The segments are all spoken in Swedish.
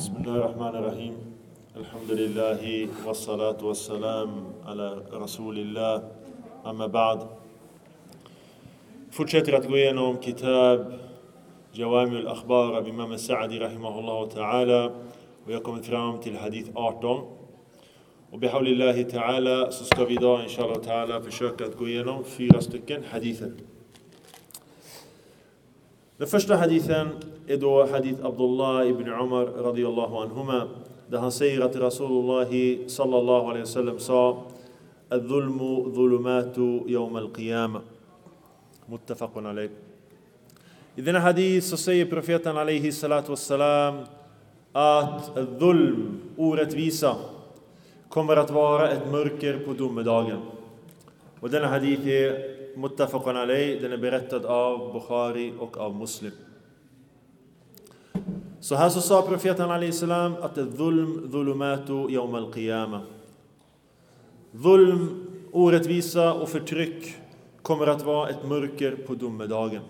بسم الله الرحمن الرحيم الحمد لله والصلاة والسلام على رسول الله أما بعد fortsätter att gå igenom kitab Jawami al-Akhbar av Imam Sa'di rahimahullah ta'ala och jag kommer fram till hadith 18 och bihawlillahi ta'ala så ska vi idag inshallah ta'ala försöka att gå igenom 4 stycken hadither. Den första hadithen är då hadith Abdullah ibn Umar radiyallahu anhuma där han säger att Rasulullah sallallahu alaihi wasallam sa al-dhulmu dhulumatu yawm al-qiyamah muttafaqun alayh. I denna hadith så säger profeten alaihi salatu wassalam att al-dhulm, orättvisa, kommer att vara ett mörker på domedagen. Och denna hadith är muttafaqun alayh, den är berättad av Bukhari och av Muslim. Så här så sa profeten alayhi salam att dhulm dhulumatu yawm al-qiyamah. Dhulm, orättvisa och förtryck kommer att vara ett mörker på domedagen.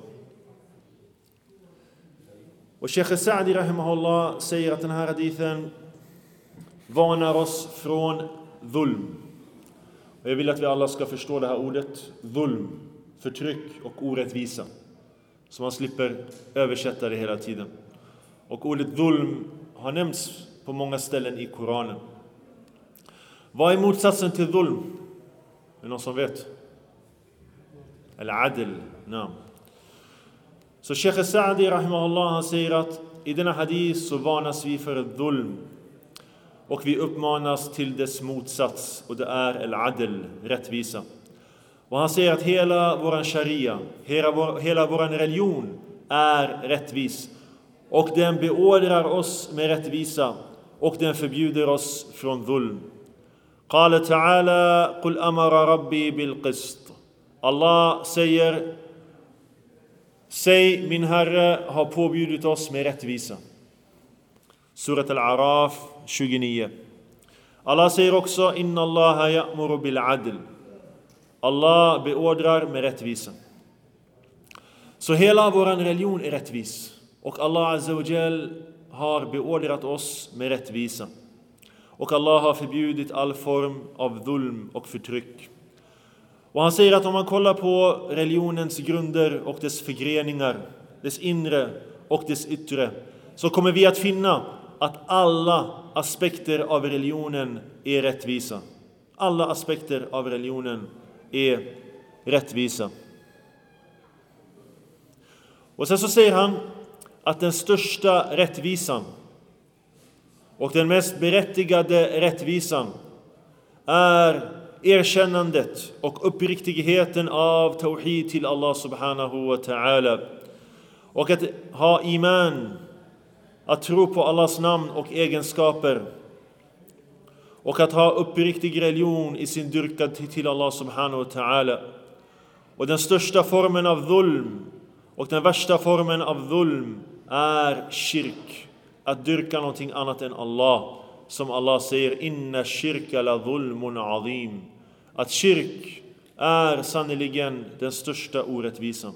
Och Sheikh Sa'di rahimahullah säger att den här hadithen varnar oss från dhulm. Och jag vill att vi alla ska förstå det här ordet dhulm, förtryck och orättvisa, så man slipper översätta det hela tiden. Och ordet dhulm har nämnts på många ställen i Koranen. Vad är motsatsen till dhulm? Är det någon som vet? Al-adl, nej. Så Sheikh Sa'di rahimahullah han säger att i denna hadith så varnas vi för dhulm och vi uppmanas till dess motsats, och det är al-adl, rättvisa. Och han säger att hela våran sharia, hela våran religion är rättvis, och den beordrar oss med rättvisa och den förbjuder oss från dhulm. Qala ta'ala qul amara rabbi bil qist. Allah säger, säg min Herre har påbjudit oss med rättvisa. Surat al-Araf 29. Allah säger också inna Allaha ya'muru bil adl. Allah beordrar med rättvisa. Så hela våran religion är rättvis, och Allah azza wa jal har beordrat oss med rättvisa. Och Allah har förbjudit all form av dhulm och förtryck. Och han säger att om man kollar på religionens grunder och dess förgreningar, dess inre och dess yttre, så kommer vi att finna att alla aspekter av religionen är rättvisa. Alla aspekter av religionen är rättvisa. Och sen så säger han att den största rättvisan och den mest berättigade rättvisan är erkännandet och uppriktigheten av tawhid till Allah subhanahu wa ta'ala, och att ha iman, att tro på Allahs namn och egenskaper, och att ha uppriktig religion i sin dyrkan till Allah subhanahu wa ta'ala. Och den största formen av dhulm och den värsta formen av dhulm är shirk, att dyrka någonting annat än Allah, som Allah säger inna shirka la dhulmun azim, att shirk är sannoliken den största orättvisan.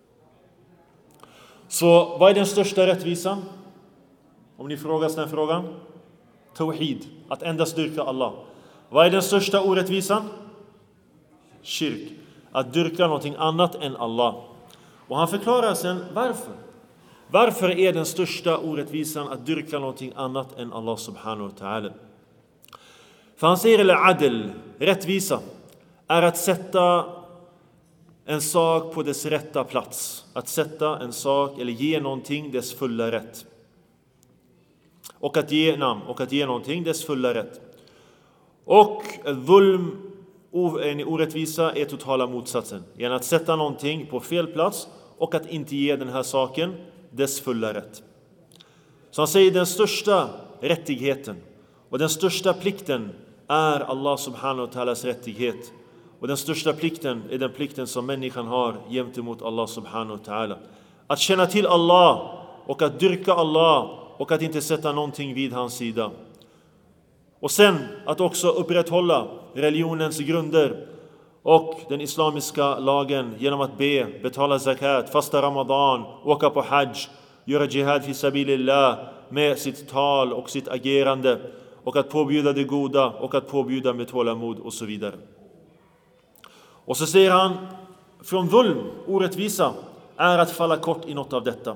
Så vad är den största rättvisan? Om ni frågar den frågan. Tawhid, att endast dyrka Allah. Vad är den största orättvisan? Shirk, att dyrka någonting annat än Allah. Och han förklarar sen varför. Varför är den största orättvisan att dyrka någonting annat än Allah subhanahu wa ta'ala? För han säger al-adl, rättvisa, är att sätta en sak på dess rätta plats. Att sätta en sak eller ge någonting dess fulla rätt. Och att ge namn och att ge någonting dess fulla rätt. Och dhulm, en orättvisa, är totala motsatsen. Genom att sätta någonting på fel plats och att inte ge den här saken dess fulla rätt. Så han säger den största rättigheten och den största plikten är Allah subhanahu wa ta'alas rättighet. Och den största plikten är den plikten som människan har gentemot Allah subhanahu wa ta'ala. Att känna till Allah och att dyrka Allah och att inte sätta någonting vid hans sida. Och sen att också upprätthålla religionens grunder och den islamiska lagen genom att be, betala zakat, fasta Ramadan, åka på hajj, göra jihad fi sabilillah med sitt tal och sitt agerande, och att påbjuda det goda och att påbjuda med tålamod och så vidare. Och så säger han, från vulm, orättvisa, är att falla kort i något av detta.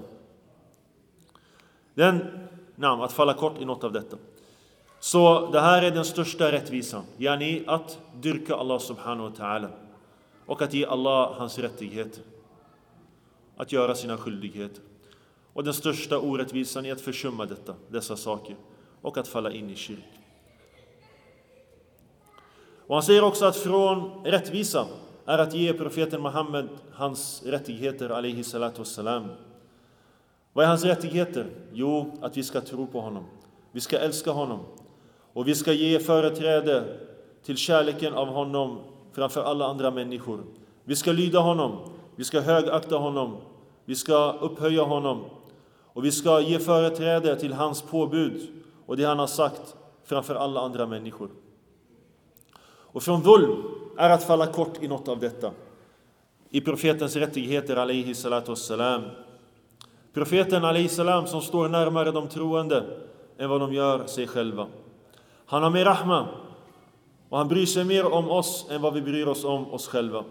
Att falla kort i något av detta. Så det här är den största rättvisan. Yani att dyrka Allah subhanahu wa ta'ala. Och att ge Allah hans rättigheter. Att göra sina skyldigheter. Och den största orättvisan är att försumma dessa saker. Och att falla in i kyrk. Och han säger också att från rättvisa är att ge profeten Muhammed hans rättigheter, alaihi salatu wassalam. Vad är hans rättigheter? Jo, att vi ska tro på honom. Vi ska älska honom. Och vi ska ge företräde till kärleken av honom framför alla andra människor. Vi ska lyda honom. Vi ska högakta honom. Vi ska upphöja honom. Och vi ska ge företräde till hans påbud och det han har sagt framför alla andra människor. Och från vulm är att falla kort i något av detta. I profetens rättigheter, alaihi salatu wassalam. Profeten, alaihi salam, som står närmare de troende än vad de gör sig själva. Han har mer rahma och han bryr sig mer om oss än vad vi bryr oss om oss själva.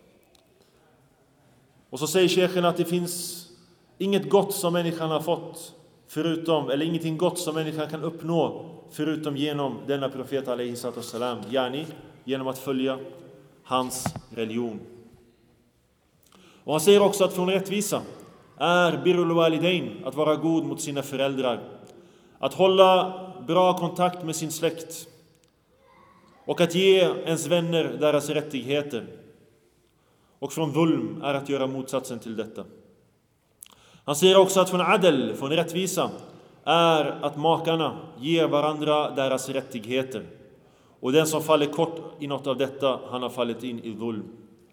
Och så säger sheikhen att det finns inget gott som människan har fått förutom, eller ingenting gott som människan kan uppnå förutom genom denna profet, alaihi salatu wassalam, yani genom att följa hans religion. Och han säger också att från rättvisa är birrul walidain, att vara god mot sina föräldrar, att hålla bra kontakt med sin släkt och att ge ens vänner deras rättigheter. Och från vulm är att göra motsatsen till detta. Han säger också att från adel, från rättvisa, är att makarna ger varandra deras rättigheter. Och den som faller kort i något av detta, han har fallit in i vulm.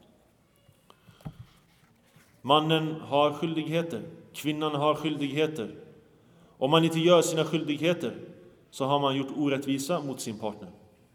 Mannen har skyldigheter, kvinnan har skyldigheter. Om man inte gör sina skyldigheter så har man gjort orättvisa mot sin partner.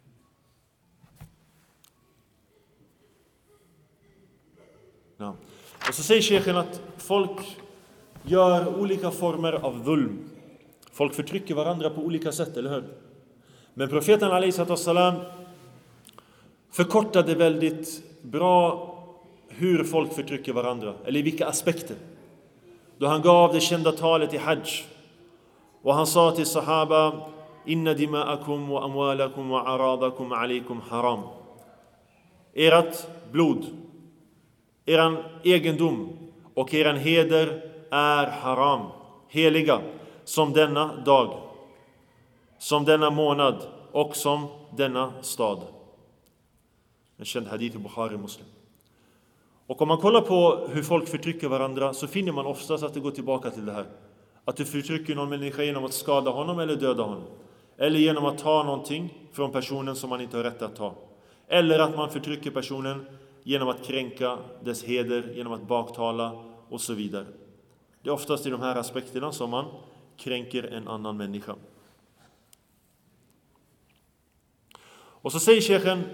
Ja. Och så säger sheikhen att folk gör olika former av vulm. Folk förtrycker varandra på olika sätt, eller hur? Men profeten alaihi salatu wassalam förkortade väldigt bra hur folk förtrycker varandra, eller i vilka aspekter. Då han gav det kända talet i hajj. Och han sa till sahaba: inna dima'akum wa amwalakum wa aradakum alaikum haram. Ert blod, eran egendom och eran heder är haram, heliga, som denna dag, som denna månad och som denna stad. En känd hadith i Bukhari Muslim. Och om man kollar på hur folk förtrycker varandra så finner man oftast att det går tillbaka till det här. Att du förtrycker någon människa genom att skada honom eller döda honom. Eller genom att ta någonting från personen som man inte har rätt att ta. Eller att man förtrycker personen genom att kränka dess heder, genom att baktala och så vidare. Det är oftast i de här aspekterna som man kränker en annan människa. Och så säger sheikhen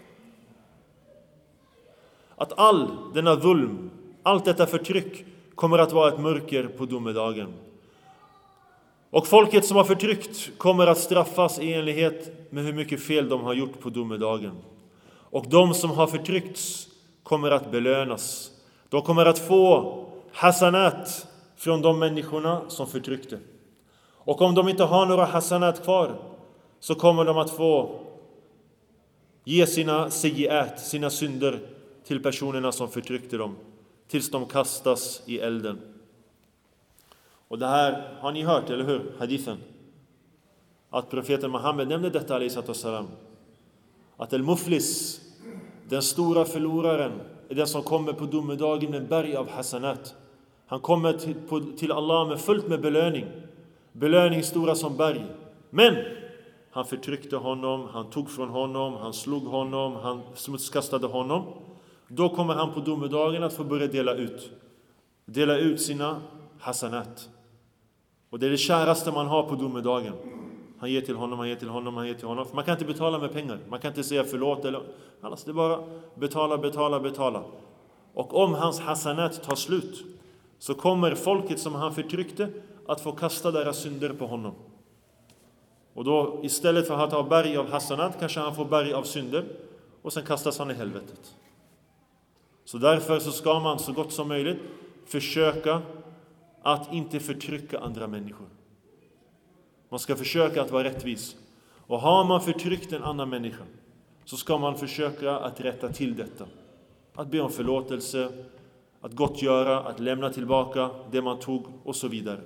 att all denna vulm, allt detta förtryck kommer att vara ett mörker på domedagen. Och folket som har förtryckt kommer att straffas i enlighet med hur mycket fel de har gjort på domedagen. Och de som har förtryckts kommer att belönas. De kommer att få hasanat från de människorna som förtryckte. Och om de inte har några hasanat kvar så kommer de att få ge sina sayyiat, sina synder till personerna som förtryckte dem tills de kastas i elden. Och det här har ni hört, eller hur? Hadithen. Att profeten Muhammed nämnde detta, alaihi salatu wassalam. Att al-muflis, den stora förloraren, är den som kommer på domedagen med berg av hasanat. Han kommer till Allah med fullt med belöning. Belöning stora som berg. Men han förtryckte honom, han tog från honom, han slog honom, han smutskastade honom. Då kommer han på domedagen att få börja dela ut sina hasanat. Och det är det käraste man har på domedagen. Han ger till honom, han ger till honom, han ger till honom. För man kan inte betala med pengar. Man kan inte säga förlåt eller annars. Det är bara betala. Och om hans hasanat tar slut så kommer folket som han förtryckte att få kasta deras synder på honom. Och då istället för att ha berg av hasanat kanske han får berg av synder och sen kastas han i helvetet. Så därför så ska man så gott som möjligt försöka att inte förtrycka andra människor. Man ska försöka att vara rättvis. Och har man förtryckt en annan människa så ska man försöka att rätta till detta. Att be om förlåtelse, att gottgöra, att lämna tillbaka det man tog och så vidare.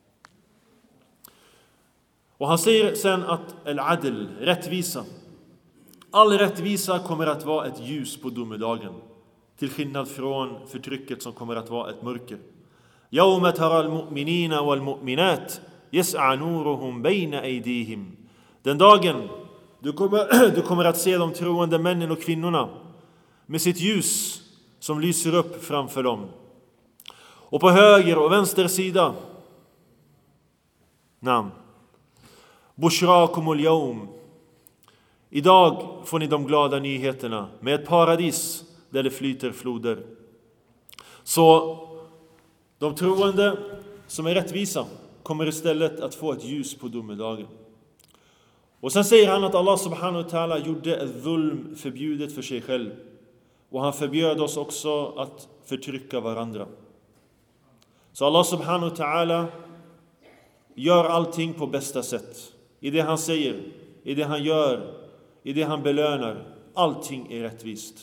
Och han säger sen att al-adl, rättvisa. All rättvisa kommer att vara ett ljus på domedagen. Till skillnad från förtrycket som kommer att vara ett mörker. يَوْمَ تَرَى الْمُؤْمِنِينَ وَالْمُؤْمِنَاتِ يَسْعَى نُورُهُمْ بَيْنَ أَيْدِيهِمْ. Den dagen du kommer att se de troende männen och kvinnorna med sitt ljus som lyser upp framför dem. Och på höger och vänster sida. Namn. Bushrakumul yawm. Idag får ni de glada nyheterna med ett paradis där det flyter floder. Så de troende som är rättvisa kommer istället att få ett ljus på domedagen. Och sen säger han att Allah subhanahu wa ta'ala gjorde ett zulm förbjudet för sig själv. Och han förbjöd oss också att förtrycka varandra. Så Allah subhanahu wa ta'ala gör allting på bästa sätt. I det han säger, i det han gör, i det han belönar. Allting är rättvist.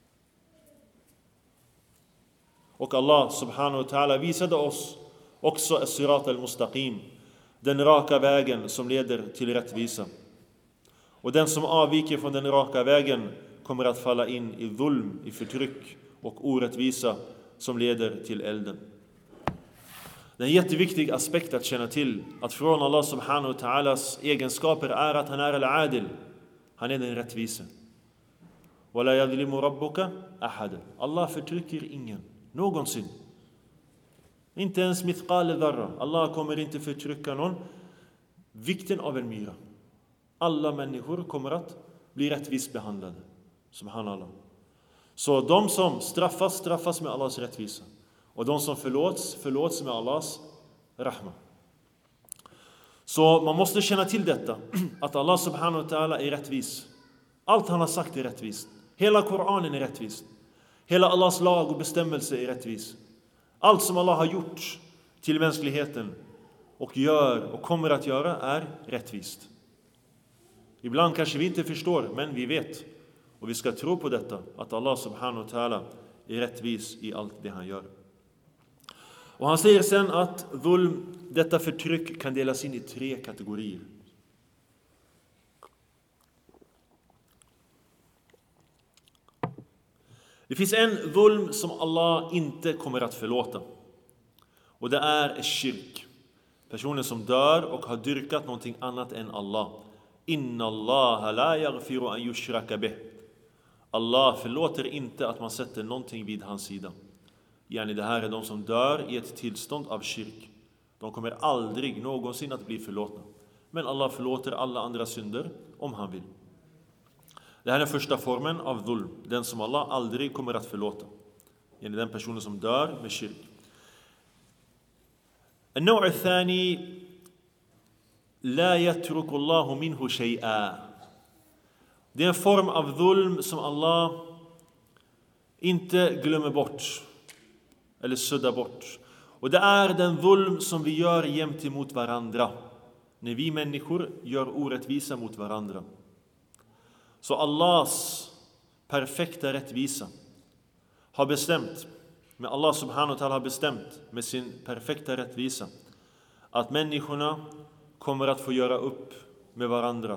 Och Allah subhanahu wa ta'ala visade oss också as-sirat al-mustaqim, den raka vägen som leder till rättvisa. Och den som avviker från den raka vägen kommer att falla in i zulm, i förtryck och orättvisa som leder till elden. Det är en jätteviktig aspekt att känna till, att från Allah subhanahu wa ta'alas egenskaper är att han är al-adil. Han är den rättvise. وَلَا يَظْلِمُ رَبُّكَ أَحَدًا. Allah förtrycker ingen, någonsin. Inte ens mithqal dharra. Allah kommer inte förtrycka någon. Vikten av en myra. Alla människor kommer att bli rättvist behandlade. Subhanallah. Så de som straffas med Allahs rättvisa. Och de som förlåts med Allahs rahma. Så man måste känna till detta. Att Allah subhanahu wa ta'ala är rättvis. Allt han har sagt är rättvist. Hela Koranen är rättvis. Hela Allahs lag och bestämmelse är rättvis. Allt som Allah har gjort till mänskligheten och gör och kommer att göra är rättvist. Ibland kanske vi inte förstår, men vi vet. Och vi ska tro på detta, att Allah subhanahu wa ta'ala är rättvis i allt det han gör. Och han säger sen att zulm, detta förtryck, kan delas in i 3 kategorier. Det finns en zulm som Allah inte kommer att förlåta. Och det är shirk. Personen som dör och har dyrkat någonting annat än Allah. Inna Allah la yaghfiru an yushraka bih. Allah förlåter inte att man sätter någonting vid hans sida. Yani det här är de som dör i ett tillstånd av shirk. De kommer aldrig någonsin att bli förlåtna. Men Allah förlåter alla andra synder om han vill. Det här är den första formen av zulm. Den som Allah aldrig kommer att förlåta. Yani den personen som dör med shirk. النوع الثاني لا يترك الله منه شيئا. Det är en form av zulm som Allah inte glömmer bort eller suddar bort. Och det är den zulm som vi gör jämt emot varandra. När vi människor gör orättvisa mot varandra. Så Allahs perfekta rättvisa har bestämt, men Allah subhanahu wa ta'ala har bestämt med sin perfekta rättvisa att människorna kommer att få göra upp med varandra.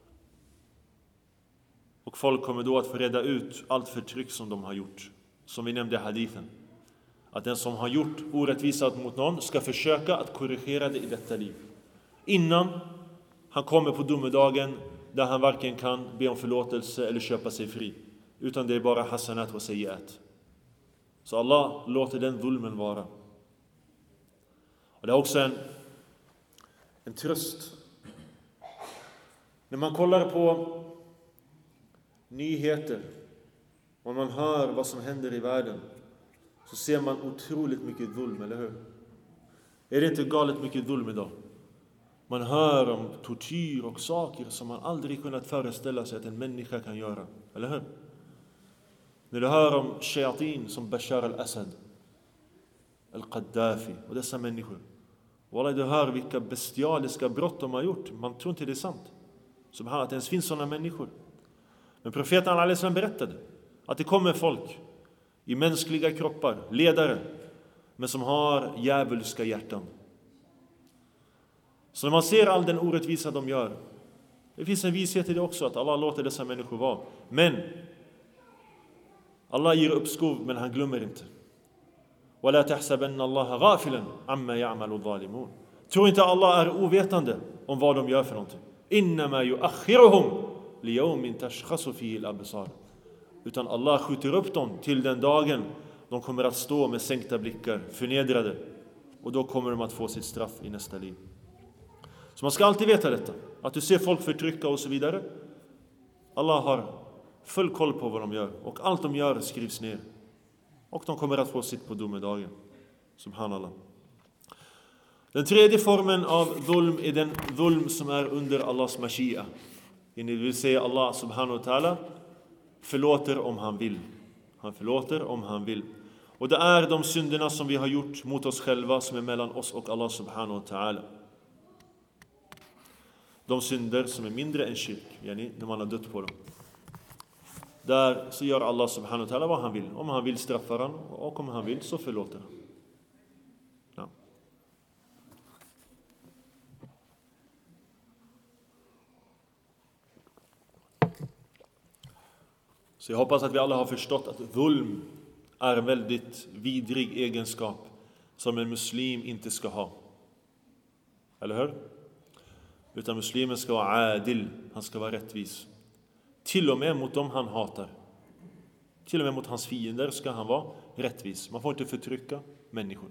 Och folk kommer då att få reda ut allt förtryck som de har gjort. Som vi nämnde i hadithen. Att den som har gjort orättvisa mot någon ska försöka att korrigera det i detta liv. Innan han kommer på domedagen där han varken kan be om förlåtelse eller köpa sig fri. Utan det är bara hasanat och sayyiat. Så Allah låter den zulmen vara. Och det är också en tröst. När man kollar på nyheter och man hör vad som händer i världen så ser man otroligt mycket zulm, eller hur? Är det inte galet mycket dhulm idag? Man hör om tortyr och saker som man aldrig kunnat föreställa sig att en människa kan göra. Eller hur? När du hör om shayatin som Bashar al-Assad, al-Qaddafi och dessa människor. Wallah, du hör vilka bestialiska brott de har gjort. Man tror inte det är sant. Subhanallah, att det ens finns sådana människor. Men profeten al-Islam berättade att det kommer folk i mänskliga kroppar, ledare, men som har djävulska hjärtan. Så när man ser all den orättvisa de gör, det finns en vishet i det också, att Allah låter dessa människor vara. Men Allah ger uppskov, men han glömmer inte. وَلَا تَحْسَبَنَّ اللَّهَ غَافِلًا عَمَّا يَعْمَلُ الظَّالِمُونَ. Tror inte Allah är ovetande om vad de gör för någonting. إِنَّمَا يُؤَخِّرُهُمْ لِيَوْمٍ تَشْخَصُ فِيهِ الْأَبْصَارُ. Utan Allah skjuter upp dem till den dagen de kommer att stå med sänkta blickar, förnedrade. Och då kommer de att få sitt straff i nästa liv. Så man ska alltid veta detta. Att du ser folk förtrycka och så vidare. Allah har full koll på vad de gör. Och allt de gör skrivs ner. Och de kommer att få sitt på domedagen. Subhanallah. Den tredje formen av dhulm är den dhulm som är under Allahs mashia. Det vill säga Allah subhanahu wa ta'ala förlåter om han vill. Han förlåter om han vill. Och det är de synderna som vi har gjort mot oss själva som är mellan oss och Allah subhanahu wa ta'ala. De synder som är mindre än shirk, yani när man har dött på dem. Där så gör Allah subhanahu wa ta'ala vad han vill. Om han vill straffar han, och om han vill så förlåter han. Ja. Så jag hoppas att vi alla har förstått att dhulm är en väldigt vidrig egenskap som en muslim inte ska ha. Eller hur? Utan muslimen ska vara adil, han ska vara rättvis. Till och med mot dem han hatar. Till och med mot hans fiender ska han vara rättvis. Man får inte förtrycka människor.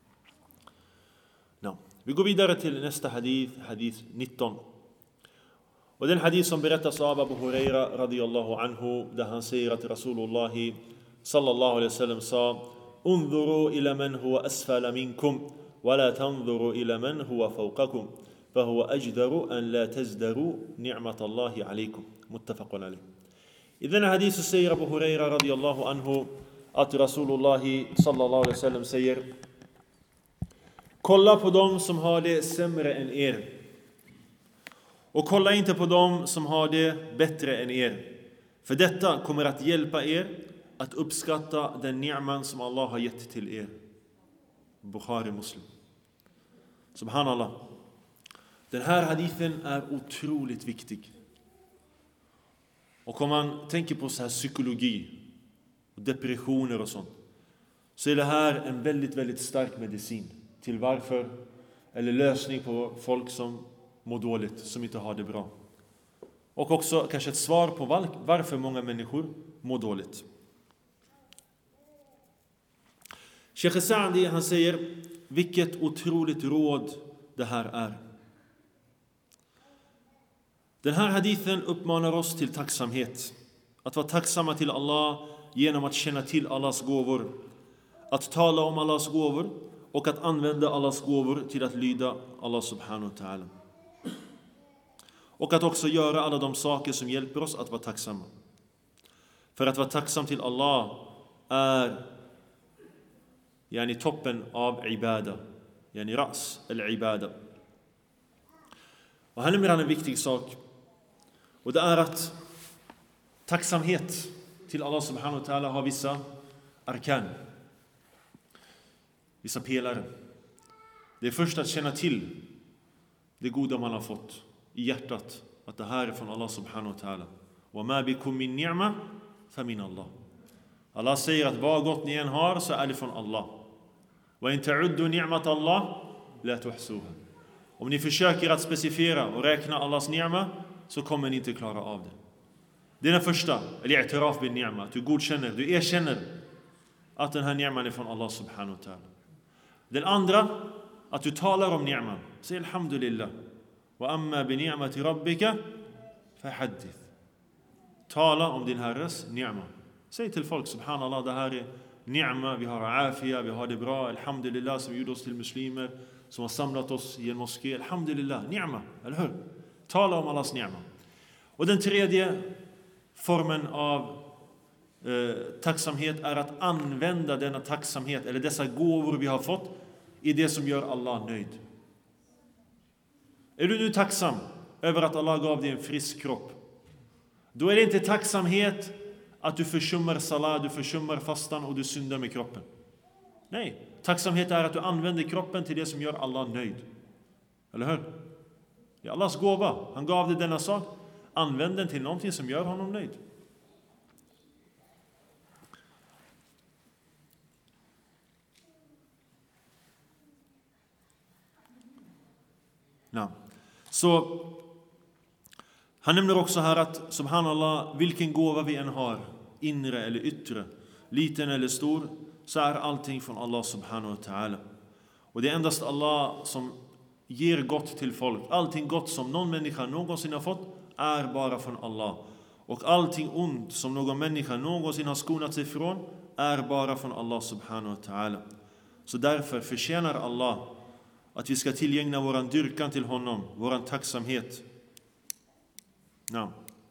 No. Vi går vidare till nästa hadith, hadith 19. Och den hadith som berättas av Abu Huraira radiyallahu anhu, där han säger att Rasulullah sallallahu alaihi wasallam sa: "Unzuru ila man huwa asfala minkum wa la tanzuru ila man huwa fawqakum, fa huwa ajdaru an la tazdaru ni'matallahi alaykum." Muttafaqun alayh. I den hadith säger Abu Huraira radiyallahu anhu att Rasulullah sallallahu alaihi wasallam säger: "Kolla på dem som har det sämre än er. Och kolla inte på dem som har det bättre än er. För detta kommer att hjälpa er att uppskatta den ni'man som Allah har gett till er." Bukhari Muslim. Subhanallah. Den här hadithen är otroligt viktig. Och om man tänker på så här psykologi och depressioner och sånt, så är det här en väldigt, väldigt stark medicin till varför, eller lösning på folk som mår dåligt, som inte har det bra. Och också kanske ett svar på varför många människor mår dåligt. Sheikh Sa'di, han säger, vilket otroligt råd det här är. Den här hadithen uppmanar oss till tacksamhet. Att vara tacksamma till Allah genom att känna till Allahs gåvor. Att tala om Allahs gåvor och att använda Allahs gåvor till att lyda Allah subhanahu wa ta'ala. Och att också göra alla de saker som hjälper oss att vara tacksamma. För att vara tacksam till Allah är yani toppen av ibada. Yani ras eller ibada. Och här nämner han en viktig sak. Och det är att tacksamhet till Allah subhanahu wa ta'ala har vissa arkan. Vissa pelare. Det är först att känna till det goda man har fått i hjärtat. Att det här är från Allah subhanahu wa ta'ala. وَمَا بِكُمْ مِنْ نِعْمَةٍ فَمِنَ اللَّهِ. Allah säger att vad gott ni än har så är det från Allah. وَإِنْ تَعُدُّوا نِعْمَةَ اللَّهِ لَا تُحْصُوهَا. Om ni försöker att specificera och räkna Allahs ni'ma, så kommer ni inte klara av det. Det är den första, eller i'tiraf bil ni'ma, att du godkänner, du erkänner att den här ni'man är från Allah subhanahu wa ta'ala. Den andra, att du talar om ni'man. Säg alhamdulillah. Wa amma bi ni'mati rabbika fahaddith. Tala om din Herres ni'ma. Säg till folk, subhanallah, det här är ni'ma, vi har afia, vi har det bra, alhamdulillah som gjorde oss till muslimer. som har samlat oss i en moské. Alhamdulillah, ni'ma, eller hur? Tala om Allahs ni'ma. Och den tredje formen av tacksamhet är att använda denna tacksamhet eller dessa gåvor vi har fått i det som gör Allah nöjd. Är du nu tacksam över att Allah gav dig en frisk kropp? Då är det inte tacksamhet att du försummar salat, du försummar fastan och du syndar med kroppen. Nej, tacksamhet är att du använder kroppen till det som gör Allah nöjd. Eller hur? Det är Allahs gåva. Han gav dig denna sak. Använd den till någonting som gör honom nöjd. Ja. Så han nämner också här att subhanallah, vilken gåva vi än har, inre eller yttre, liten eller stor, så är allting från Allah subhanahu wa ta'ala. Och det är endast Allah som ger gott till folk. Allting gott som någon människa någonsin har fått är bara från Allah. Och allting ont som någon människa någonsin har skonat sig från är bara från Allah subhanahu wa ta'ala. Så därför förtjänar Allah att vi ska tillgänga våran dyrkan till honom, våran tacksamhet. Ja.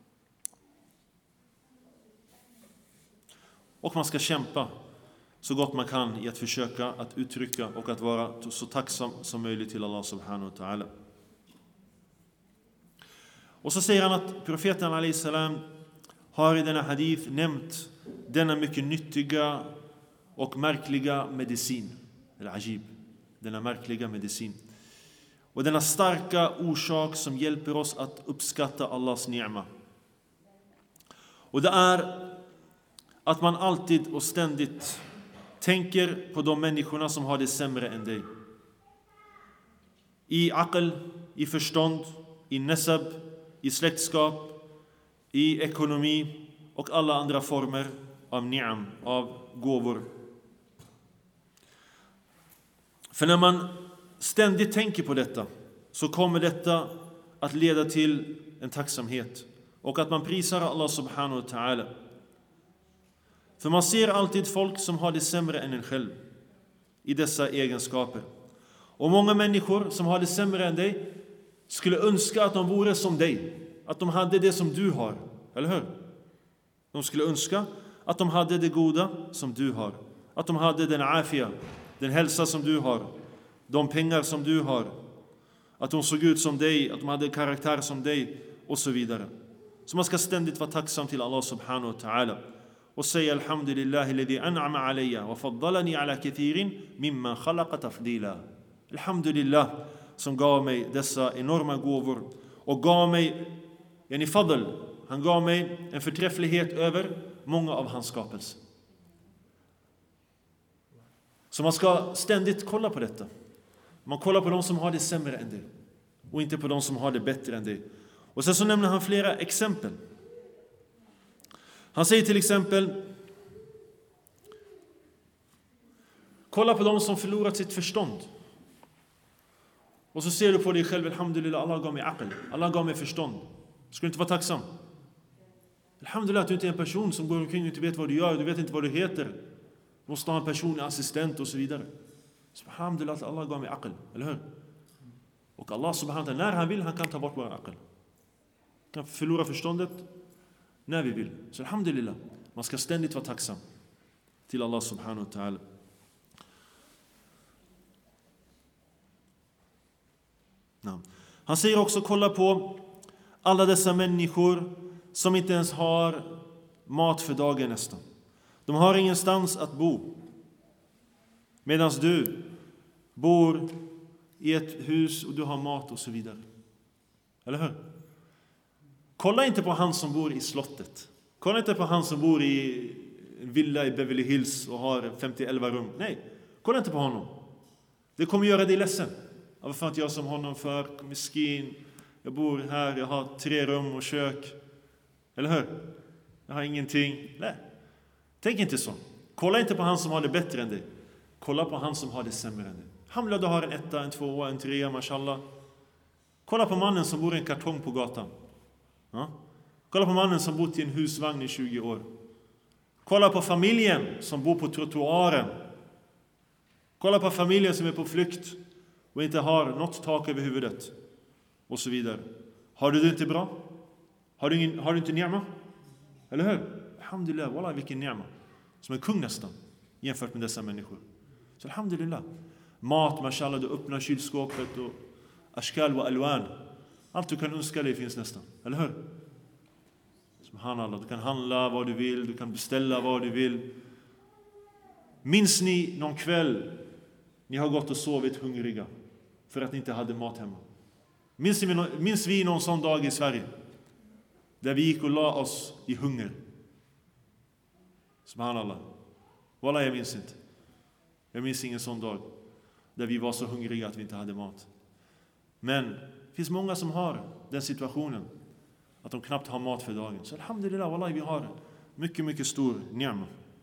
Och man ska kämpa så gott man kan i att försöka att uttrycka och att vara så tacksam som möjligt till Allah subhanahu wa ta'ala. Och så säger han att profeten alayhi salam har i denna hadith nämnt denna mycket nyttiga och märkliga medicin. Eller ajib. Denna märkliga medicin. Och denna starka orsak som hjälper oss att uppskatta Allahs ni'ma. Och det är att man alltid och ständigt tänker på de människorna som har det sämre än dig. I aql, i förstånd, i nasab, i släktskap, i ekonomi och alla andra former av ni'am, av gåvor. För när man ständigt tänker på detta så kommer detta att leda till en tacksamhet och att man prisar Allah subhanahu wa ta'ala. För man ser alltid folk som har det sämre än en själv i dessa egenskaper. Och många människor som har det sämre än dig skulle önska att de vore som dig. Att de hade det som du har. Eller hur? De skulle önska att de hade det goda som du har. Att de hade den afia, den hälsa som du har. De pengar som du har. Att de såg ut som dig. Att de hade karaktär som dig. Och så vidare. Så man ska ständigt vara tacksam till Allah subhanahu wa ta'ala. Och säga alhamdulillah alladhi an'ama alayya wa faddalani ala kathirin mimman khalaqa tafdila. Alhamdulillah som gav mig dessa enorma gåvor och gav mig en fadl. Han gav mig en förträfflighet över många av hans skapelser. Så man ska ständigt kolla på detta. Man kollar på de som har det sämre än dig och inte på de som har det bättre än dig. Och sen så nämner han flera exempel. Han säger till exempel: kolla på de som förlorat sitt förstånd. Och så ser du på dig själv, alhamdulillah, Allah gav mig aql, Allah gav mig förstånd. Ska du inte vara tacksam? Alhamdulillah att du inte är en person som går omkring och inte vet vad du gör, du vet inte vad du heter. Du måste ha en personlig assistent och så vidare. Så alhamdulillah att Allah gav mig aql, eller hur? Och Allah subhanahu wa ta'ala, när han vill, han kan ta bort våra aql. Kan förlora förståndet när vi vill. Så alhamdulillah, man ska ständigt vara tacksam till Allah subhanahu wa ta'ala. Han säger också, kolla på alla dessa människor som inte ens har mat för dagen nästan. De har ingenstans att bo. Medan du bor i ett hus och du har mat och så vidare. Eller hur? Kolla inte på han som bor i slottet. Kolla inte på han som bor i en villa i Beverly Hills och har 50-11 rum. Nej, kolla inte på honom. Det kommer göra dig ledsen. Varför inte jag som honom för miskin? Jag bor här, jag har 3 rum och kök. Eller hur? Jag har ingenting. Nej, tänk inte så. Kolla inte på han som har det bättre än dig. Kolla på han som har det sämre än dig. Hamla, du har en 1, en 2, en 3, mashallah. Kolla på mannen som bor i en kartong på gatan. Ja? Kolla på mannen som bott i en husvagn i 20 år. Kolla på familjen som bor på trottoaren. Kolla på familjen som är på flykt och inte har något tak över huvudet och så vidare. Har du det inte bra? Har du inte ni'ma? Eller hur? Alhamdulillah, wallah vilken ni'ma. Som en kung nästan, jämfört med dessa människor. Så alhamdulillah. Mat, mashallah, du öppnar kylskåpet och ashkal och alwan. Allt du kan önska dig finns nästan, eller hur? Subhanallah, du kan handla vad du vill, du kan beställa vad du vill. Minns ni någon kväll ni har gått och sovit hungriga för att ni inte hade mat hemma? Minns vi någon sån dag i Sverige där vi gick och la oss i hunger? Subhanallah. Wallah, jag minns inte. Jag minns ingen sån dag där vi var så hungriga att vi inte hade mat. Men det finns många som har den situationen att de knappt har mat för dagen. Så alhamdulillah, wallah, vi har mycket, mycket stor ni'ma.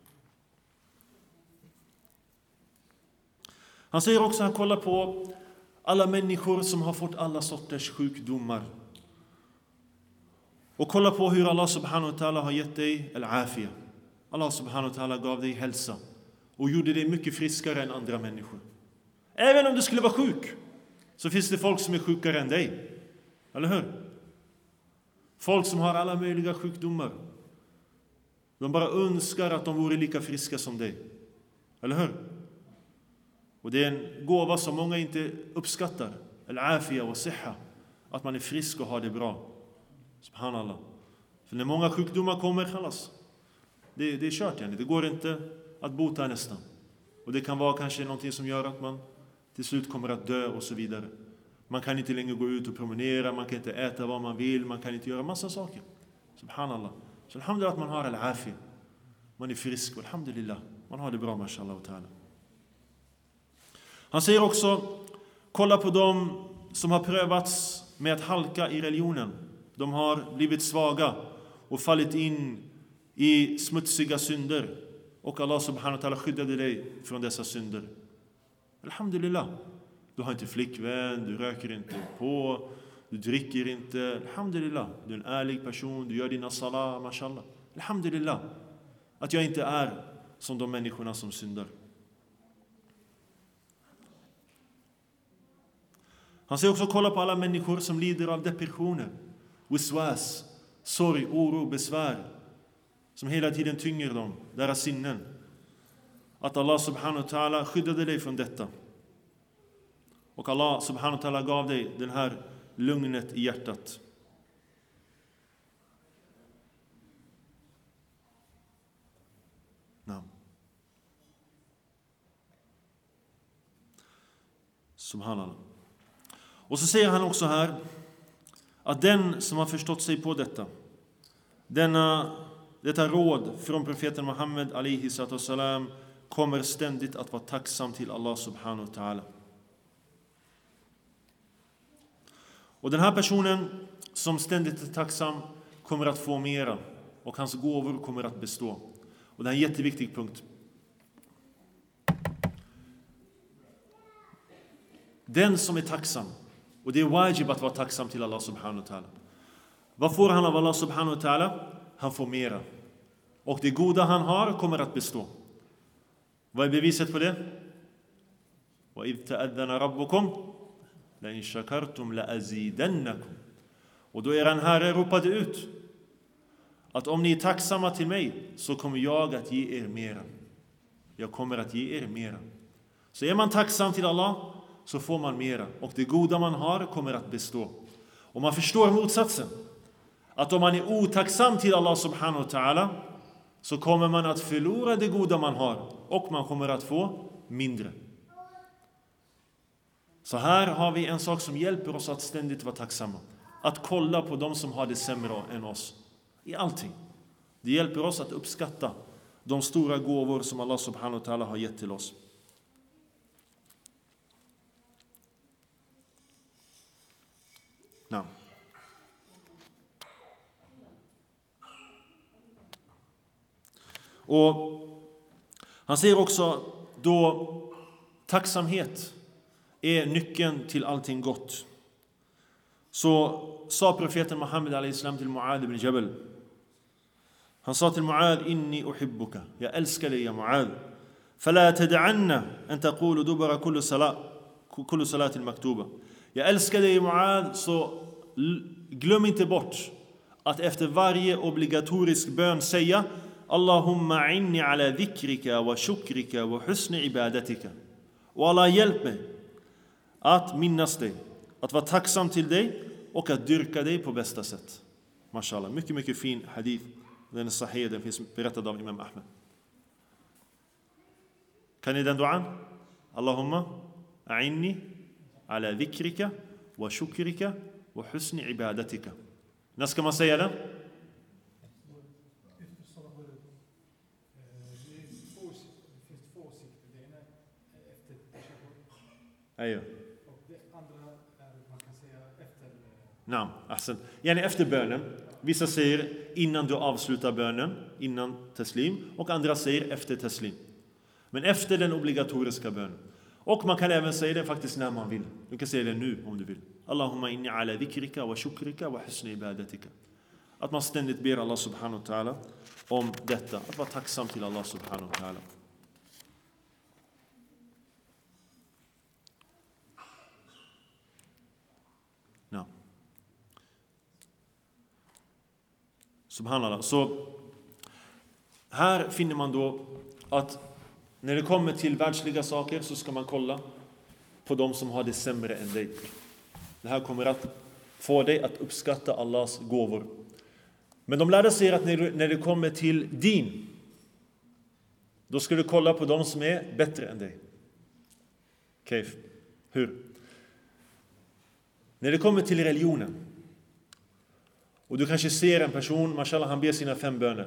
Han säger också, han kollar på alla människor som har fått alla sorters sjukdomar. Och kolla på hur Allah subhanahu wa ta'ala har gett dig al-afia. Allah subhanahu wa ta'ala gav dig hälsa och gjorde dig mycket friskare än andra människor. Även om du skulle vara sjuk så finns det folk som är sjukare än dig. Eller hur? Folk som har alla möjliga sjukdomar. De bara önskar att de vore lika friska som dig. Eller hur? Och det är en gåva som många inte uppskattar. Al-afia och siha. Att man är frisk och har det bra. Subhanallah. För när många sjukdomar kommer, khalas. Det är kört igen. Det går inte att bota nästan. Och det kan vara kanske någonting som gör att man till slut kommer att dö och så vidare. Man kan inte längre gå ut och promenera. Man kan inte äta vad man vill. Man kan inte göra massa saker. Subhanallah. Så alhamdulillah att man har al-afia. Man är frisk. Alhamdulillah. Man har det bra, mashallah wa ta'ala. Han säger också, kolla på dem som har prövats med att halka i religionen. De har blivit svaga och fallit in i smutsiga synder. Och Allah subhanahu wa ta'ala skyddade dig från dessa synder. Alhamdulillah. Du har inte flickvän, du röker inte på, du dricker inte. Alhamdulillah. Du är en ärlig person, du gör dina salah, mashallah. Alhamdulillah. Att jag inte är som de människorna som syndar. Han säger också, kolla på alla människor som lider av depressioner, wiswas, sorg, oro, besvär, som hela tiden tynger dem, deras sinnen. Att Allah subhanahu wa ta'ala skyddade dig från detta. Och Allah subhanahu wa ta'ala gav dig den här lugnet i hjärtat. Subhanallah. Och så säger han också här att den som har förstått sig på detta råd från profeten Muhammed alaihi salam kommer ständigt att vara tacksam till Allah subhanahu wa ta'ala. Och den här personen som ständigt är tacksam kommer att få mera och hans gåvor kommer att bestå. Och det är en jätteviktig punkt. Den som är tacksam, och det är wajib att vara tacksam till Allah subhanahu wa ta'ala. Vad får han av Allah subhanahu wa ta'ala? Han får mera. Och det goda han har kommer att bestå. Vad är beviset på det? وَإِذْ تَأَذَّنَ رَبُّكُمْ لَإِنْ شَكَرْتُمْ لَأَزِيدَنَّكُمْ. Och då er Herre ropade ut att om ni är tacksamma till mig så kommer jag att ge er mera. Jag kommer att ge er mera. Så är man tacksam till Allah så får man mera. Och det goda man har kommer att bestå. Och man förstår motsatsen. Att om man är otacksam till Allah subhanahu wa ta'ala så kommer man att förlora det goda man har. Och man kommer att få mindre. Så här har vi en sak som hjälper oss att ständigt vara tacksamma. Att kolla på de som har det sämre än oss. I allting. Det hjälper oss att uppskatta de stora gåvor som Allah subhanahu wa ta'ala har gett till oss. Nej. Och han säger också då tacksamhet är nyckeln till allting gott. Så sa profeten Muhammed alayhi salam till Mu'adh ibn Jabal. Han sa till Mu'adh: inni uhibbuka. Jag älskar dig, ya Mu'adh. Fala tad'anna an taqulu dubara kulli salat kullu salatin maktuba. Jag älskar dig Muad, så glöm inte bort att efter varje obligatorisk bön säga Allahumma inni ala dhikrika wa shukrika wa husni ibadatika. Och Allah, hjälp mig att minnas dig, att vara tacksam till dig och att dyrka dig på bästa sätt. Mashallah, mycket, mycket fin hadith. Den är sahih, den finns berättad av Imam Ahmed. Kan ni den duan? Allahumma a'inni ala dhikrika wa shukrika wa husni ibadatika. När ska man säga den? Ajo. Naam, ahsan. Yani efter bönen. Vissa säger innan du avslutar bönen, innan taslim, och andra säger efter taslim. Men efter den obligatoriska bönen. Och man kan även säga det faktiskt när man vill. Du kan säga det nu om du vill. Allahumma inni ala dhikrika wa shukrika wa husni ibadatika. Att man ständigt ber Allah subhanahu wa ta'ala om detta. Att vara tacksam till Allah subhanahu wa ta'ala. Ja. Subhanallah. Så här finner man då att när det kommer till världsliga saker så ska man kolla på de som har det sämre än dig. Det här kommer att få dig att uppskatta Allahs gåvor. Men de lärde sig att när det kommer till din, då ska du kolla på de som är bättre än dig. Kayf. Hur? När det kommer till religionen och du kanske ser en person, mashallah, han ber sina 5 böner.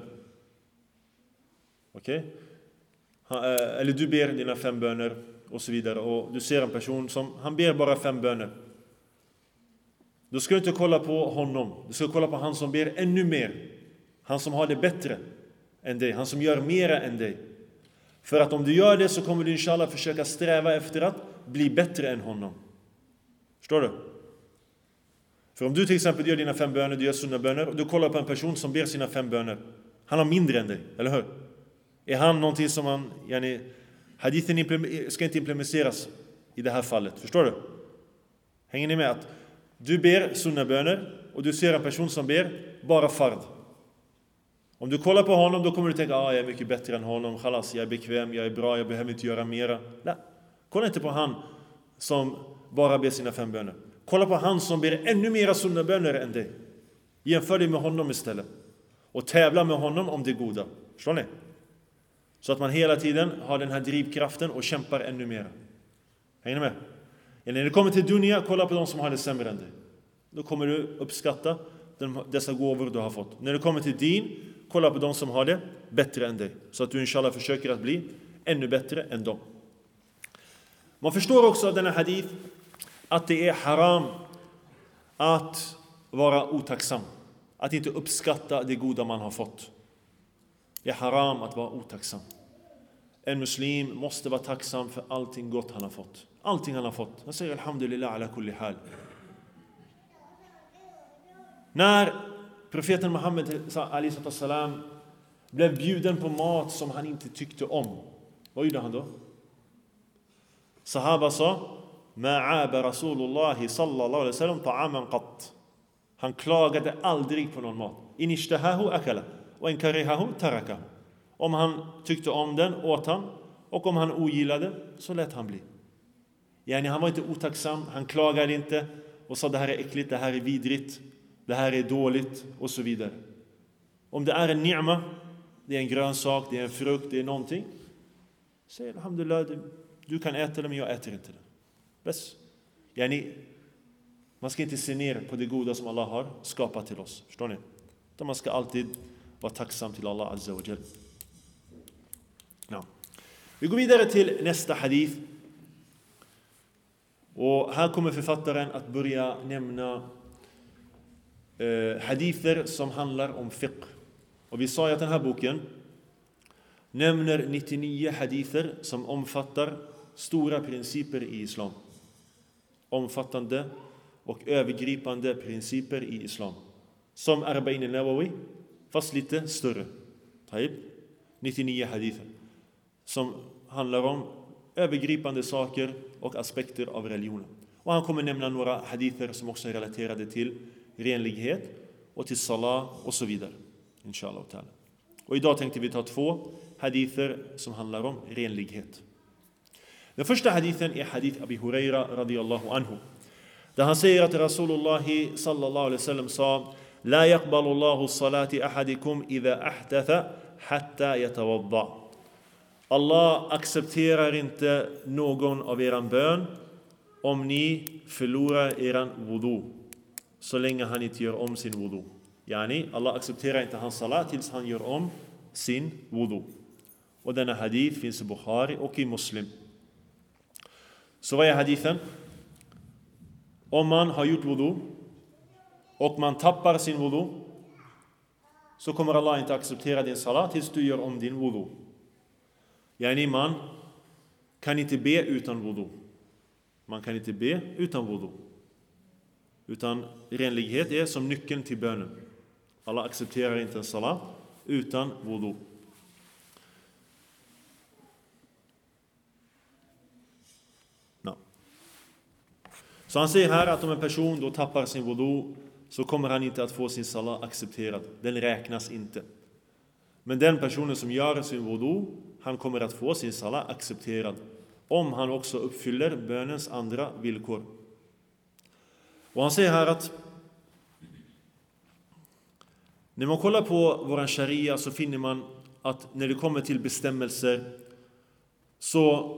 Okej? Eller du ber dina 5 böner och så vidare, och du ser en person som han ber bara 5 böner. Då ska du inte kolla på honom. Du ska kolla på han som ber ännu mer. Han som har det bättre än dig. Han som gör mera än dig. För att om du gör det så kommer du inshallah försöka sträva efter att bli bättre än honom. Förstår du? För om du till exempel gör dina 5 böner, du gör sunna böner, och du kollar på en person som ber sina 5 böner. Han har mindre än dig, eller hur? Är han någonting som man, hadithen ska inte implementeras i det här fallet. Förstår du? Hänger ni med att du ber sunna böner och du ser en person som ber bara fard. Om du kollar på honom, då kommer du tänka jag är mycket bättre än honom. Khalas, jag är bekväm, jag är bra, jag behöver inte göra mera. Nej, kolla inte på han som bara ber sina 5 böner. Kolla på han som ber ännu mera sunna böner än dig. Jämför dig med honom istället. Och tävla med honom om det goda. Förstår ni? Så att man hela tiden har den här drivkraften och kämpar ännu mer. Hänger ni med? Eller när det kommer till dunya, kolla på de som har det sämre än dig. Då kommer du uppskatta dessa gåvor du har fått. När det kommer till din, kolla på de som har det bättre än dig. Så att du inshallah försöker att bli ännu bättre än dem. Man förstår också av denna hadith att det är haram att vara otacksam. Att inte uppskatta det goda man har fått. Det är haram att vara otacksam. En muslim måste vara tacksam för allting gott han har fått. Allting han har fått. Han säger alhamdulillah ala kulli hal. När profeten Muhammed salam blev bjuden på mat som han inte tyckte om, vad gjorde han då? Sahaba sa ma'aba Rasulullah sallallahu alaihi wasallam ta'aman qatt. Han klagade aldrig på någon mat. In ishtahahu akala och in karihahu taraka. Om han tyckte om den åt han, och om han ogillade så lät han bli. Han var inte otacksam, han klagade inte och sa det här är äckligt, det här är vidrigt, det här är dåligt och så vidare. Om det är en ni'ma, det är en grönsak, det är en frukt, det är någonting, säg alhamdulillah, du kan äta det men jag äter inte det. Bäst. Man ska inte se ner på det goda som Allah har skapat till oss. Förstår ni? Utan man ska alltid vara tacksam till Allah azza wa jal. Ja. Vi går vidare till nästa hadith. Och här kommer författaren att börja nämna hadither som handlar om fiqh. Och vi sa att den här boken nämner 99 hadither som omfattar stora principer i islam. Omfattande och övergripande principer i islam. Som Arba'in al-Nawawi, fast lite större. 99 hadither. Som handlar om övergripande saker och aspekter av religionen. Och han kommer nämna några hadither som också är relaterade till renlighet och till salah och så vidare. Inshallah ta'ala. Och idag tänkte vi ta 2 hadither som handlar om renlighet. Den första hadithen är hadith Abi Huraira radiyallahu anhu. Där han säger att Rasulullah sallallahu alaihi wasallam sa: La yaqbalu Allahu salati ahadikum idha ahdatha hatta yatawadda. Allah accepterar inte någon av eran bön om ni förlorar eran wudu, så länge han inte gör om sin wudu. Yani, Allah accepterar inte hans salat tills han gör om sin wudu. Och denna hadith finns i Bukhari och i Muslim. Så vad är hadithen? Om man har gjort wudu och man tappar sin wudu, så kommer Allah inte acceptera din salat tills du gör om din wudu. Yani, man kan inte be utan wudu. Man kan inte be utan wudu. Utan renlighet är som nyckeln till bönen. Allah accepterar inte en salat utan wudu. No. Så han säger här att om en person då tappar sin wudu, så kommer han inte att få sin salat accepterad. Den räknas inte. Men den personen som gör sin wudu, han kommer att få sin salat accepterad om han också uppfyller bönens andra villkor. Och han säger här att när man kollar på våran sharia, så finner man att när det kommer till bestämmelser, så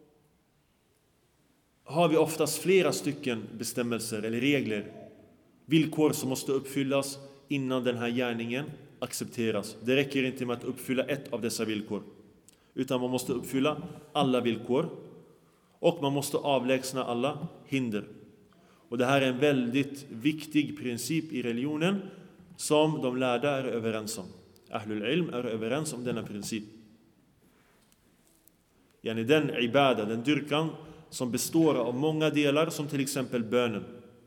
har vi oftast flera stycken bestämmelser eller regler, villkor som måste uppfyllas innan den här gärningen accepteras. Det räcker inte med att uppfylla ett av dessa villkor, utan man måste uppfylla alla villkor och man måste avlägsna alla hinder. Och det här är en väldigt viktig princip i religionen som de lärda är överens om. Ahlul ilm är överens om denna princip. Yani den ibada, den dyrkan som består av många delar, som till exempel bönen.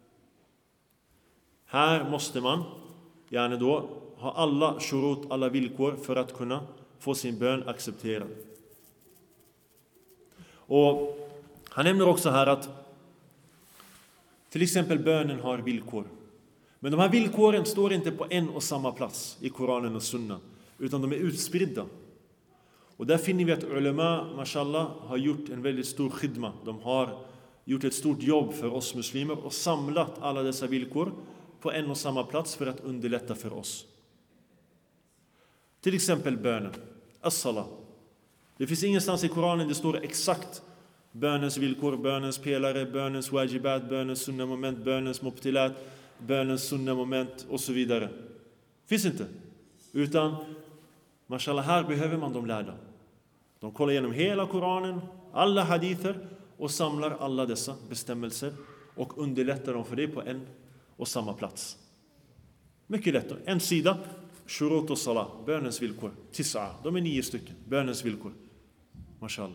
Här måste man då ha alla shurut, alla villkor för att kunna få sin bön accepterad. Och han nämner också här att till exempel bönen har villkor. Men de här villkoren står inte på en och samma plats i Koranen och Sunna, utan de är utspridda. Och där finner vi att ulema, mashallah, har gjort en väldigt stor khidma. De har gjort ett stort jobb för oss muslimer och samlat alla dessa villkor på en och samma plats för att underlätta för oss. Till exempel bönen, as-salah. Det finns ingenstans i Koranen det står exakt bönens villkor, bönens pelare, bönens wajibat, bönens sunna moment, bönens mubtilat, bönens sunna moment och så vidare. Finns inte. Utan, mashallah, här behöver man de lärda. De kollar igenom hela Koranen, alla hadither, och samlar alla dessa bestämmelser och underlättar dem för det på en och samma plats. Mycket lätt. En sida, shurut och salah, bönens villkor. Tis'a, de är 9 stycken, bönens villkor. Mashallah.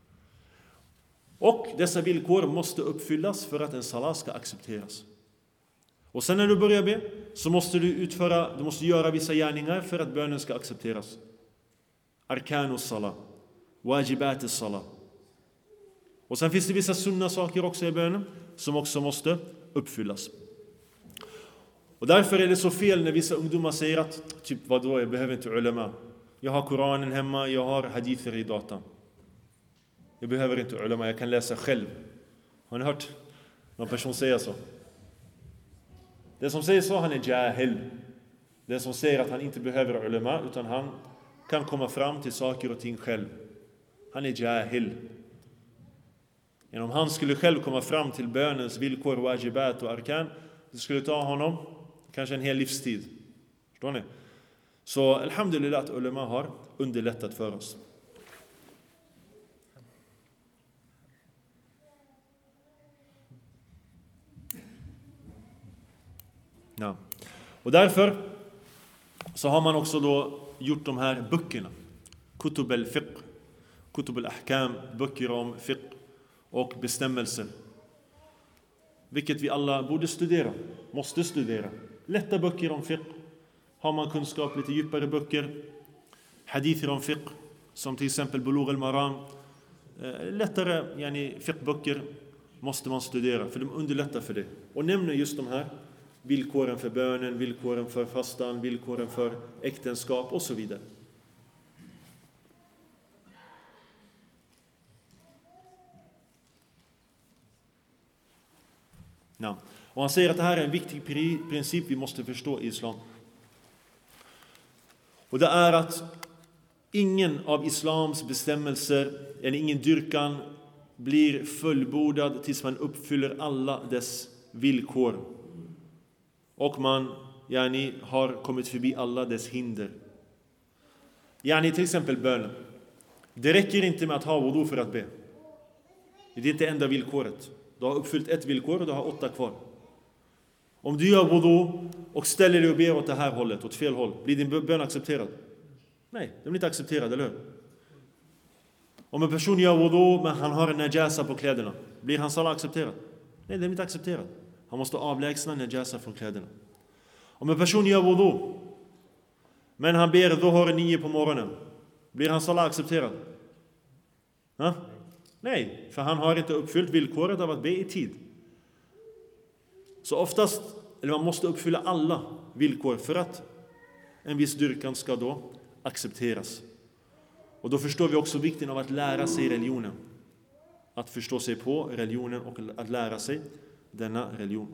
Och dessa villkor måste uppfyllas för att en salah ska accepteras. Och sen när du börjar be, så måste du måste göra vissa gärningar för att bönen ska accepteras. Arkanus salah, wajibatis salah. Och sen finns det vissa sunna saker också i bönen som också måste uppfyllas. Och därför är det så fel när vissa ungdomar säger att typ vadå, jag behöver inte ulema. Jag har Koranen hemma, jag har hadither i datan. Jag behöver inte ulema, jag kan läsa själv. Har ni hört någon person säga så? Den som säger så, han är jahil. Den som säger att han inte behöver ulema, utan han kan komma fram till saker och ting själv. Han är jahil. Om han skulle själv komma fram till bönens villkor, wajibat och arkan, det skulle ta honom kanske en hel livstid. Förstår ni? Så alhamdulillah att ulema har underlättat för oss. Ja. Och därför så har man också då gjort de här böckerna. Kutub al-fiqh, kutub al-ahkam, böcker om fiqh och bestämmelser. Vilket vi alla borde studera, måste studera. Lätta böcker om fiqh. Har man kunskap, lite djupare böcker. Hadither om fiqh, som till exempel Bulugh al-Maram, lättare fiqhböcker måste man studera, för de underlättar för det. Och nämner just de här villkoren för bönen, villkoren för fastan, villkoren för äktenskap och så vidare. Ja. Och han säger att det här är en viktig princip vi måste förstå i islam. Och det är att ingen av islams bestämmelser eller ingen dyrkan blir fullbordad tills man uppfyller alla dess villkor. Och man har kommit förbi alla dess hinder. Till exempel bönen. Det räcker inte med att ha wudu för att be. Det är inte enda villkoret. Du har uppfyllt ett villkor och du har 8 kvar. Om du gör wudu och ställer dig och ber åt det här hållet, åt fel håll, blir din bön accepterad? Nej, den blir inte accepterad, eller hur? Om en person gör wudu men han har en najasa på kläderna, blir hans salat accepterad? Nej, den blir inte accepterad. Han måste avlägsna najasa från kläderna. Om en person gör wudu men han ber dhuhr 9 på morgonen, blir hans salat accepterad? Nej, för han har inte uppfyllt villkoret av att be i tid. Så oftast, eller man måste uppfylla alla villkor för att en viss dyrkan ska då accepteras. Och då förstår vi också vikten av att lära sig religionen. Att förstå sig på religionen och att lära sig denna religion.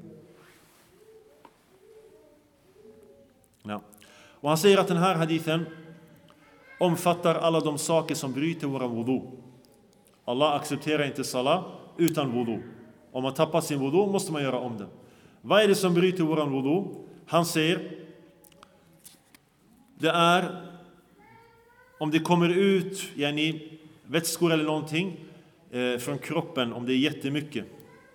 Ja. Och han säger att den här hadithen omfattar alla de saker som bryter våra wudu. Allah accepterar inte salat utan wudu. Om man tappar sin wudu måste man göra om den. Vad är det som bryter våran wudu? Han säger det är om det kommer ut vätskor eller någonting från kroppen, om det är jättemycket.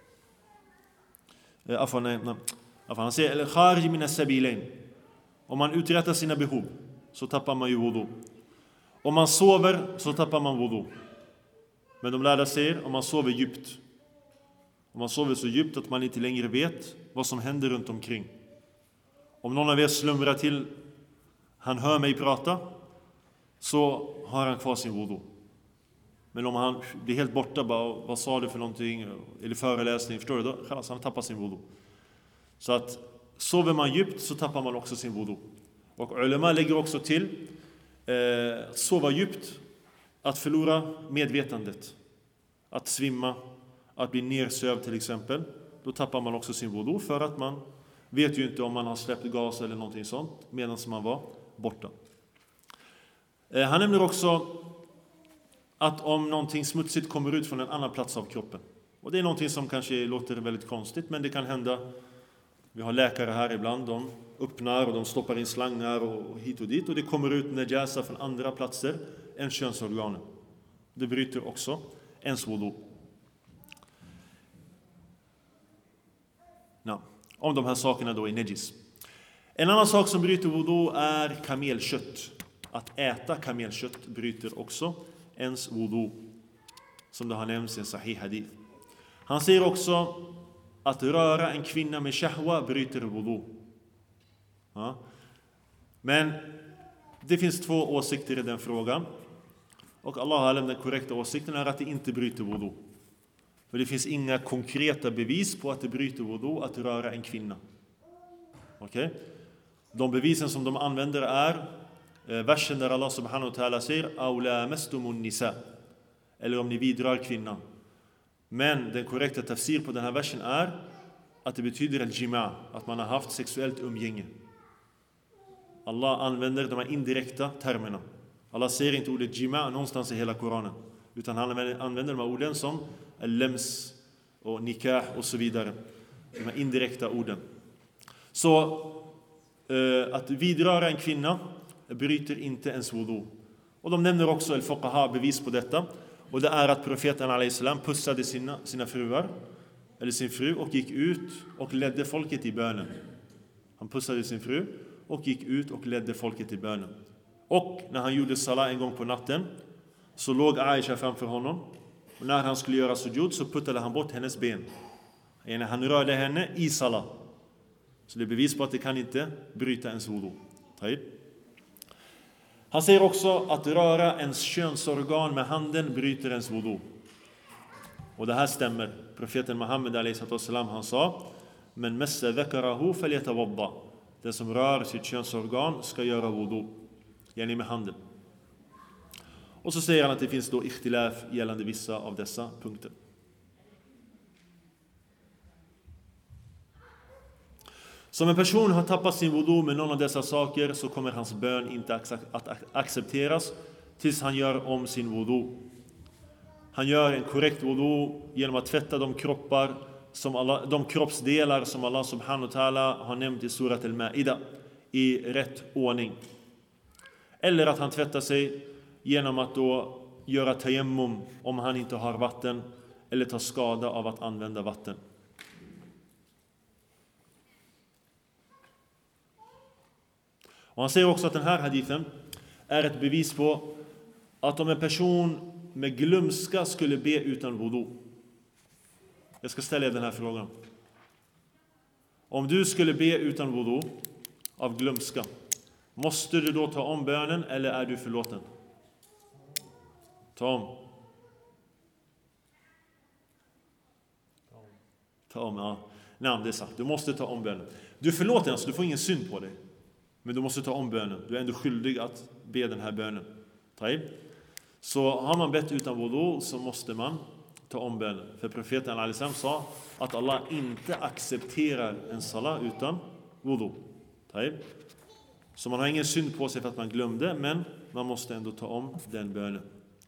Han säger eller kharij min as-sabilain. Om man uträttar sina behov så tappar man ju wudu. Om man sover så tappar man wudu. Men de lärda säger om man sover djupt. Om man sover så djupt att man inte längre vet vad som händer runt omkring. Om någon av er slumrar till, han hör mig prata, så har han kvar sin wudu. Men om han blir helt borta, bara, vad sa du för någonting, eller föreläsning, förstår du då? Han tappar sin wudu. Så att sover man djupt så tappar man också sin wudu. Och ulema lägger också till att sova djupt, att förlora medvetandet, att svimma, att bli nersövd till exempel. Då tappar man också sin wudu, för att man vet ju inte om man har släppt gas eller någonting sånt medan man var borta. Han nämner också att om någonting smutsigt kommer ut från en annan plats av kroppen. Och det är någonting som kanske låter väldigt konstigt, men det kan hända. Vi har läkare här ibland, de öppnar och de stoppar in slangar och hit och dit, och det kommer ut najasa från andra platser än könsorganen. Det bryter också ens wudu. Om de här sakerna då är najis. En annan sak som bryter wudu är kamelkött. Att äta kamelkött bryter också ens wudu, som det har nämnts i en sahih hadith. Han säger också att röra en kvinna med shahwa bryter wudu. Men det finns 2 åsikter i den frågan. Och Allah har lämnat den korrekta åsikten är att det inte bryter wudu. För det finns inga konkreta bevis på att det bryter wudu att röra en kvinna. Okej? De bevisen som de använder är versen där Allah subhanahu wa ta'ala säger Aula mastumun nisa. Eller om ni vidrar kvinnan. Men den korrekta tafsir på den här versen är att det betyder al-jima', att man har haft sexuellt umgänge. Allah använder de här indirekta termerna. Allah säger inte ordet jima' någonstans i hela Koranen, utan han använder de här orden som al-lems och nikah och så vidare. De här indirekta orden. Så att vidröra en kvinna bryter inte ens wudu. Och de nämner också al-fuqaha bevis på detta. Och det är att profeten a.s. pussade sina fruar, eller sin fru, och gick ut och ledde folket i bönen. Han pussade sin fru och gick ut och ledde folket i bönen. Och när han gjorde salat en gång på natten så låg Aisha framför honom. Och när han skulle göra sujud så puttade han bort hennes ben. Han rörde henne i salat. Så det är bevis på att det kan inte bryta ens wudu. Han säger också att röra ens könsorgan med handen bryter ens wudu. Och det här stämmer. Profeten Muhammed a.s.w. han sa: men massa dhakarahu falyatawadda. Den som rör sitt könsorgan ska göra wudu. Yani med handen. Och så säger han att det finns då ikhtilaf gällande vissa av dessa punkter. Som en person har tappat sin wudu med någon av dessa saker, så kommer hans bön inte att accepteras tills han gör om sin wudu. Han gör en korrekt wudu genom att tvätta de kroppsdelar som Allah subhanahu wa ta'ala har nämnt i surat al-Ma'ida i rätt ordning. Eller att han tvättar sig genom att då göra tayammum om han inte har vatten eller tar skada av att använda vatten. Och han säger också att den här hadithen är ett bevis på att om en person med glömska skulle be utan wudu. Jag ska ställa er den här frågan. Om du skulle be utan wudu av glömska, måste du då ta om bönen eller är du förlåten? Ta om, ja. Nej, det är sant. Du måste ta om bönen. Du är förlåten, alltså du får ingen synd på dig. Men du måste ta om bönen. Du är ändå skyldig att be den här bönen. Så har man bett utan wudu så måste man ta om bönen. För profeten al-Islam sa att Allah inte accepterar en salat utan wudu. Så man har ingen synd på sig för att man glömde, men man måste ändå ta om den bönen.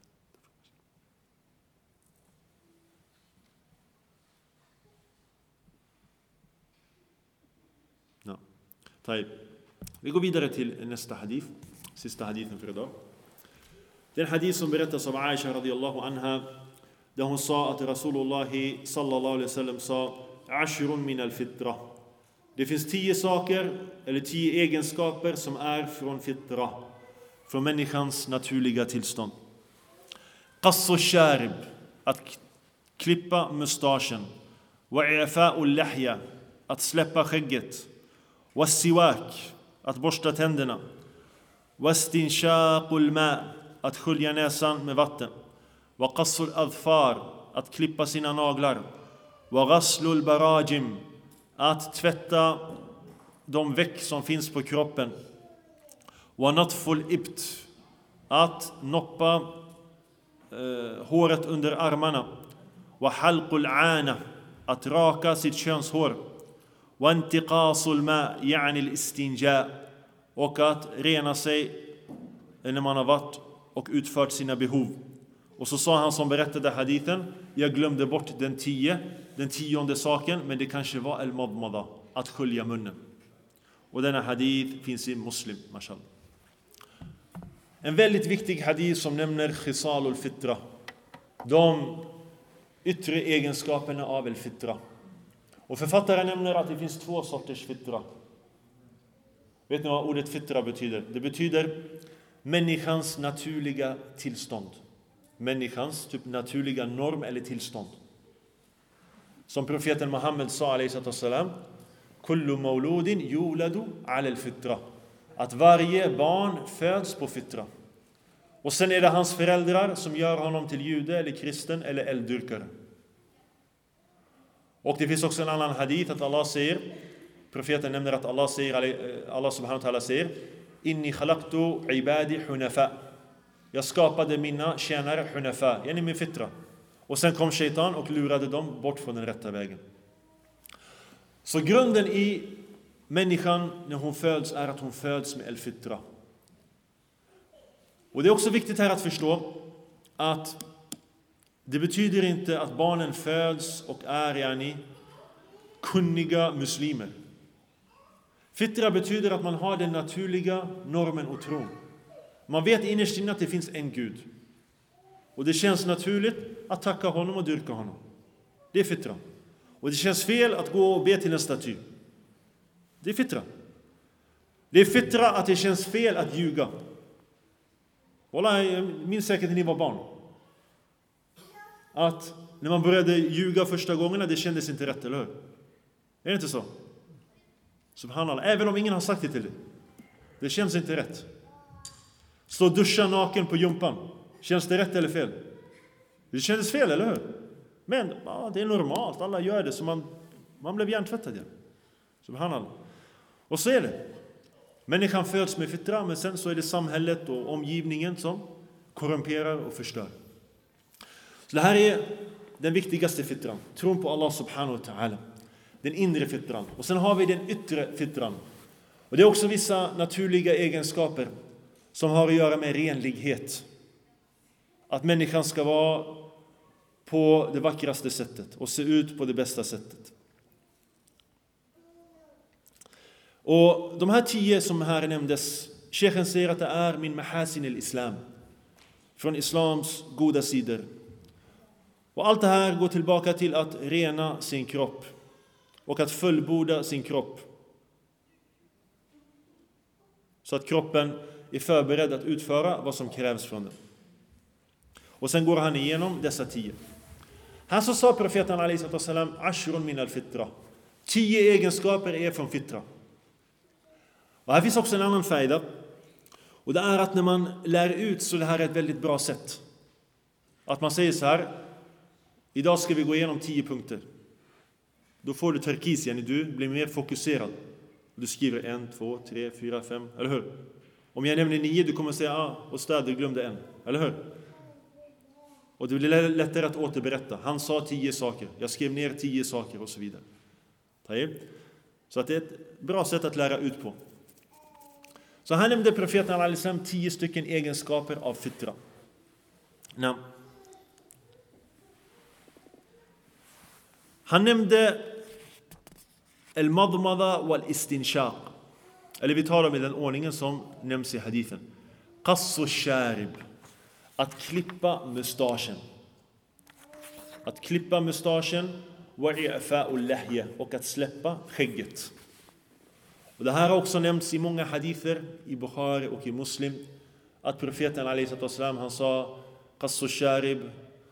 Vi går vidare till nästa hadith. Sista hadithen för idag. Det är en hadith som berättas av Aisha radiyallahu anha, där hon sa att Rasulullah sallallahu alaihi wasallam sa: ashrun min al-fitra. Det finns 10 saker eller 10 egenskaper som är från fitra, från människans naturliga tillstånd. Qassu sharib, att klippa mustaschen. Wa i'fa'u al-lahya, att släppa skägget. Wa siwak, att borsta tänderna. Wa istinshaqul ma, att skölja näsan med vatten. Wa qassul adfar, att klippa sina naglar. Wa ghaslul barajim, att tvätta de veck som finns på kroppen. Wa natful ibt, att noppa håret under armarna. Wa halqul ana, att raka sitt könshår. Wa intiqasul ma, yani al-istinja, och att rena sig när man har varit och utfört sina behov. Och så sa han som berättade hadithen: jag glömde bort den 10:e saken, men det kanske var al-madmada, att skölja munnen. Och denna hadith finns i Muslim, mashallah. En väldigt viktig hadith som nämner khisalul fitra, de yttre egenskaperna av al-fitra. Och författaren nämner att det finns 2 sorters fitra. Vet ni vad ordet fitra betyder? Det betyder människans naturliga tillstånd. Människans typ naturliga norm eller tillstånd. Som profeten Muhammed sa alaihissalam: kullu mauludin yuladu ala al-fitra. Att varje barn föds på fitra. Och sen är det hans föräldrar som gör honom till jude eller kristen eller elddyrkare. Och det finns också en annan hadith att Allah säger, profeten nämner att Allah subhanahu wa ta'ala säger: inni khalaqtu ibadi hunafa. Jag skapade mina tjänare hunafa, yani min fitra. Och sen kom shaitan och lurade dem bort från den rätta vägen. Så grunden i människan när hon föds är att hon föds med al-fitra. Och det är också viktigt här att förstå att det betyder inte att barnen föds och är kunniga muslimer. Fitra betyder att man har den naturliga normen och tron. Man vet innerst inne att det finns en Gud. Och det känns naturligt att tacka honom och dyrka honom. Det är fitra. Och det känns fel att gå och be till en staty. Det är fitra. Det är fitra att det känns fel att ljuga. Jag minns säkert när ni var barn. Att när man började ljuga första gångerna, det kändes inte rätt, eller hur? Är det inte så? Subhanallah, även om ingen har sagt det till dig. Det känns inte rätt. Stå och duscha naken på jumpan. Känns det rätt eller fel? Det kändes fel, eller hur? Men det är normalt, alla gör det, så man blev hjärntvättad igen. Subhanallah. Och så är det. Människan föds med fitra, men sen så är det samhället och omgivningen som korrumperar och förstör. Så det här är den viktigaste fitran. Tron på Allah subhanahu wa ta'ala. Den inre fitran. Och sen har vi den yttre fitran. Och det är också vissa naturliga egenskaper som har att göra med renlighet. Att människan ska vara på det vackraste sättet och se ut på det bästa sättet. Och de här 10 som här nämndes, Sheikhen säger att det är min mahasin al-islam, från islams goda sidor. Och allt det här går tillbaka till att rena sin kropp och att fullborda sin kropp, så att kroppen är förberedd att utföra vad som krävs från den. Och sen går han igenom dessa 10. Här så sa profeten alaihi sallam, ashrun min al-fitra. 10 egenskaper är från fitra. Och här finns också en annan fajda. Och det är att när man lär ut, så det här är ett väldigt bra sätt. Att man säger så här: idag ska vi gå igenom 10 punkter. Då får du terkis, yani du blir mer fokuserad. Du skriver 1, 2, 3, 4, 5, eller hur? Om jag nämner 9, du kommer säga och stöd, du glömde en, eller hur? Och det blir lättare att återberätta. Han sa 10 saker, jag skrev ner 10 saker och så vidare. Så att det är ett bra sätt att lära ut på. Så här nämnde profeten al-Islam 10 stycken egenskaper av fitra. Han nämnde al-madmada wal-istinshaq. Eller vi tar dem i den ordningen som nämns i hadithen. Qassu sharib. Att klippa mustaschen. Att klippa mustaschen. Wa i'fa'u lahya. Och att släppa skägget. Och det här har också nämnts i många hadither i Bukhari och i Muslim, att profeten alaihi sallam, han sa qassu sharib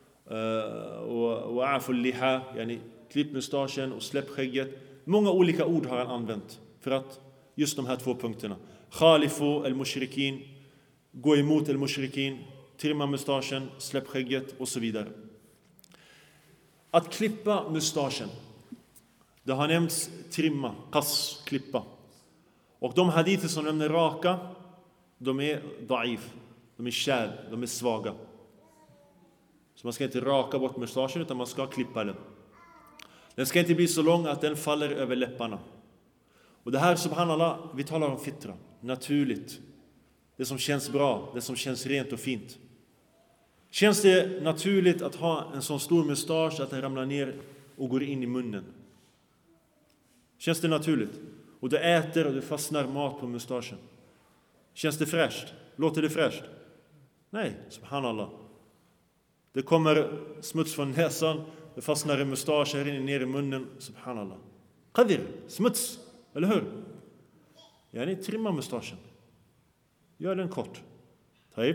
och a'fu liha, yani klipp mustaschen och släpp skägget. Många olika ord har han använt för att just de här 2 punkterna. Khalifu al-mushrikin, gå emot al-mushrikin, trimma mustaschen, släpp skägget och så vidare. Att klippa mustaschen, det har nämnts trimma, qass, klippa. Och de hadither som nämner raka, de är da'if, de är kärl, de är svaga. Så man ska inte raka bort mustaschen, utan man ska klippa den. Den ska inte bli så lång att den faller över läpparna. Och det här, subhanallah, vi talar om fitra, naturligt. Det som känns bra, det som känns rent och fint. Känns det naturligt att ha en sån stor mustasch att den ramlar ner och går in i munnen? Känns det naturligt? Och du äter och du fastnar mat på mustaschen. Känns det fräscht? Låter det fräscht? Nej, subhanallah. Det kommer smuts från näsan, det fastnar i mustaschen, ner i munnen, subhanallah. Qadir, smuts, eller hur? Yani trimma mustaschen. Gör den kort. Taib.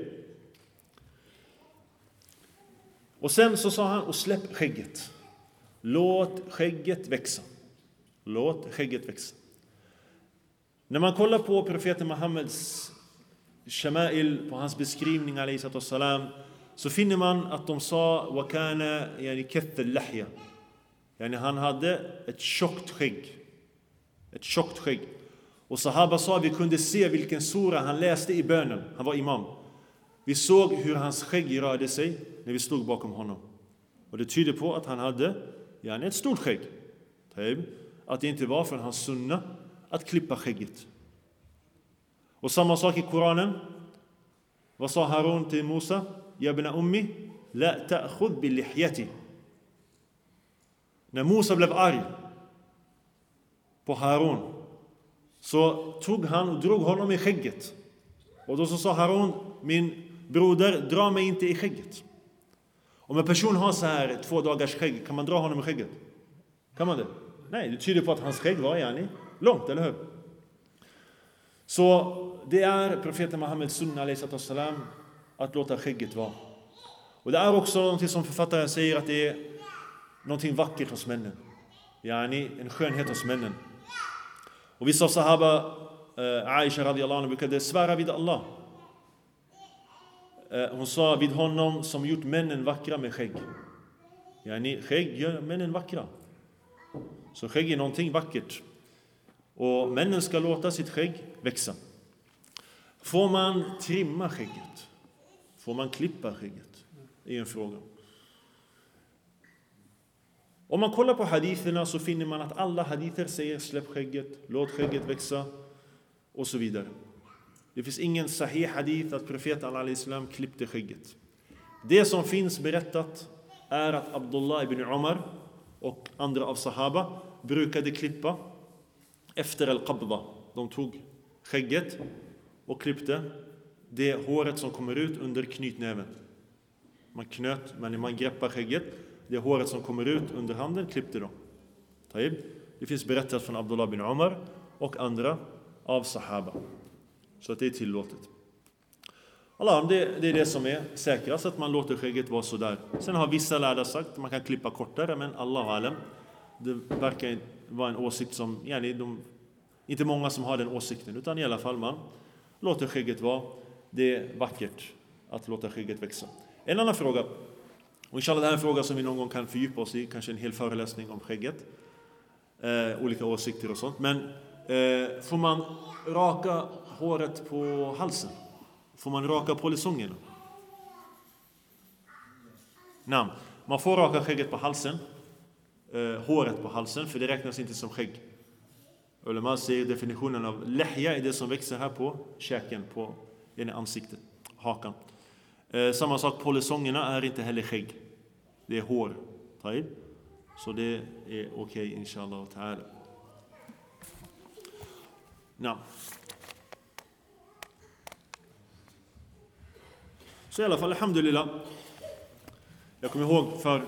Och sen så sa han, och släpp skägget. Låt skägget växa. Låt skägget växa. När man kollar på profeten Muhammeds shama'il, på hans beskrivning alayhi salam, så finner man att de sa wa kana yani kath al-lahya. Yani han hade ett tjockt skägg. Ett tjockt skägg. Och sahaba sa, vi kunde se vilken sura han läste i bönen. Han var imam. Vi såg hur hans skägg rörde sig när vi stod bakom honom. Och det tyder på att han hade ett stort skägg. Att det inte var från hans sunna att klippa skägget. Och samma sak i Koranen. Vad sa Harun till Musa? Ya ibn ummi, la ta'khudh bil lihyati. När Musa blev arg på Harun, så tog han och drog honom i skägget. Och då så sa Harun, min broder, dra mig inte i skägget. Om en person har så här 2 dagars skägg, kan man dra honom i skägget? Kan man det? Nej, det tyder på att hans skägg var långt, eller hur? Så det är profeten Muhammeds sunna alayhi salam att låta skägget vara. Och det är också något som författaren säger, att det är någonting vackert hos männen. En skönhet hos männen. Och vissa sahaba, Aisha radiyallahu anha, brukade svära vid Allah. Hon sa, vid honom som gjort männen vackra med skägg. Yani skägg gör männen vackra. Så skägg är någonting vackert. Och männen ska låta sitt skägg växa. Får man trimma skägget? Får man klippa skägget? Det är en fråga. Om man kollar på haditherna så finner man att alla hadither säger släpp skägget, låt skägget växa och så vidare. Det finns ingen sahih hadith att profeten al-Islam klippte skägget. Det som finns berättat är att Abdullah ibn Umar och andra av sahaba brukade klippa efter al-qabda. De tog skägget och klippte det håret som kommer ut under knytnäven. Man greppar skägget. Det håret som kommer ut under handen klippte de. Det finns berättat från Abdullah bin Umar och andra av sahaba. Så att det är tillåtet. Det är det som är säkrast, att man låter skägget vara så där. Sen har vissa lärda sagt att man kan klippa kortare, men Allahu alam, det verkar vara en åsikt som inte många som har den åsikten, utan i alla fall man låter skägget vara. Det är vackert att låta skägget växa. En annan fråga, och inshallah det här är en fråga som vi någon gång kan fördjupa oss i, kanske en hel föreläsning om skägget, olika åsikter och sånt. Men får man raka håret på halsen? Får man raka polisongerna? Nej, man får raka skägget på halsen, håret på halsen, för det räknas inte som skägg. Ulama säger definitionen av lehja är det som växer här på käken, på ansiktet, hakan. Samma sak, polisongerna är inte heller skägg. Det är hår. Så det är okej, inshallah ta'ala. Så i alla fall, alhamdulillah. Jag kommer ihåg för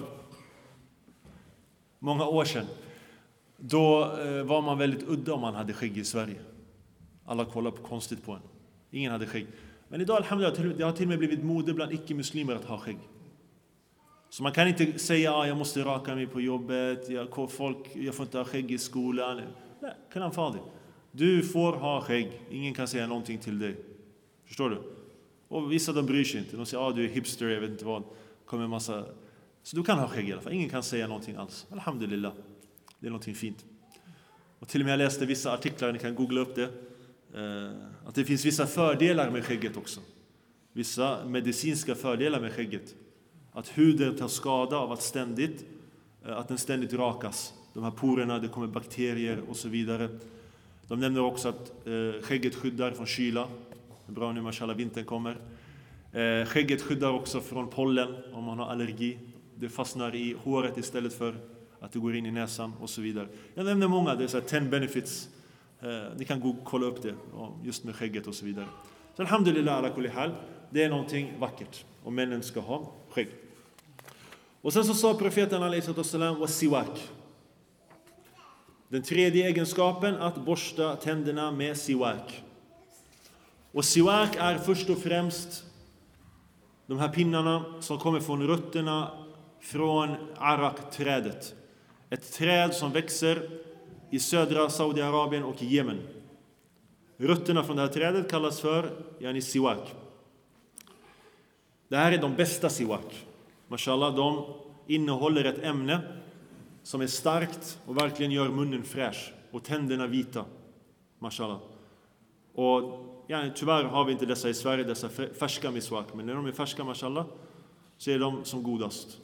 många år sedan. Då var man väldigt udda om man hade skägg i Sverige. Alla kollade konstigt på en. Ingen hade skägg. Men idag, alhamdulillah, det har till och med blivit mode bland icke-muslimer att ha skägg. Så man kan inte säga jag måste raka mig på jobbet, jag får inte ha skägg i skolan. Nej, kalam fadi. Du får ha skägg. Ingen kan säga någonting till dig. Förstår du? Och vissa de bryr sig inte. De säger du är hipster, jag vet inte vad. Kommer en massa. Så du kan ha skägg i alla fall. Ingen kan säga någonting alls. Alhamdulillah. Det är någonting fint. Och till och med jag läste vissa artiklar, ni kan googla upp det. Att det finns vissa fördelar med skägget också. Vissa medicinska fördelar med skägget. Att huden tar skada av att den ständigt rakas. De här porerna, det kommer bakterier och så vidare. De nämner också att skägget skyddar från kyla. Det är bra nu, mashallah, vintern kommer. Skägget skyddar också från pollen om man har allergi. Det fastnar i håret istället för att det går in i näsan och så vidare. Jag nämner många, det är så här 10 benefits. Ni kan kolla upp det, just med skägget och så vidare. Så alhamdulillah ala kulli hal, det är någonting vackert. Och männen ska ha skägg. Och sen så sa profeten alaihi salam wa siwak. Den tredje egenskapen, att borsta tänderna med siwak. Och siwak är först och främst de här pinnarna som kommer från rötterna från arak-trädet. Ett träd som växer i södra Saudiarabien och i Jemen. Rötterna från det här trädet kallas för siwak. Det här är de bästa siwak. Mashallah, de innehåller ett ämne som är starkt och verkligen gör munnen fräsch och tänderna vita. Mashallah. Och tyvärr har vi inte dessa i Sverige, dessa färska miswak. Men när de är färska, mashallah, så är de som godast.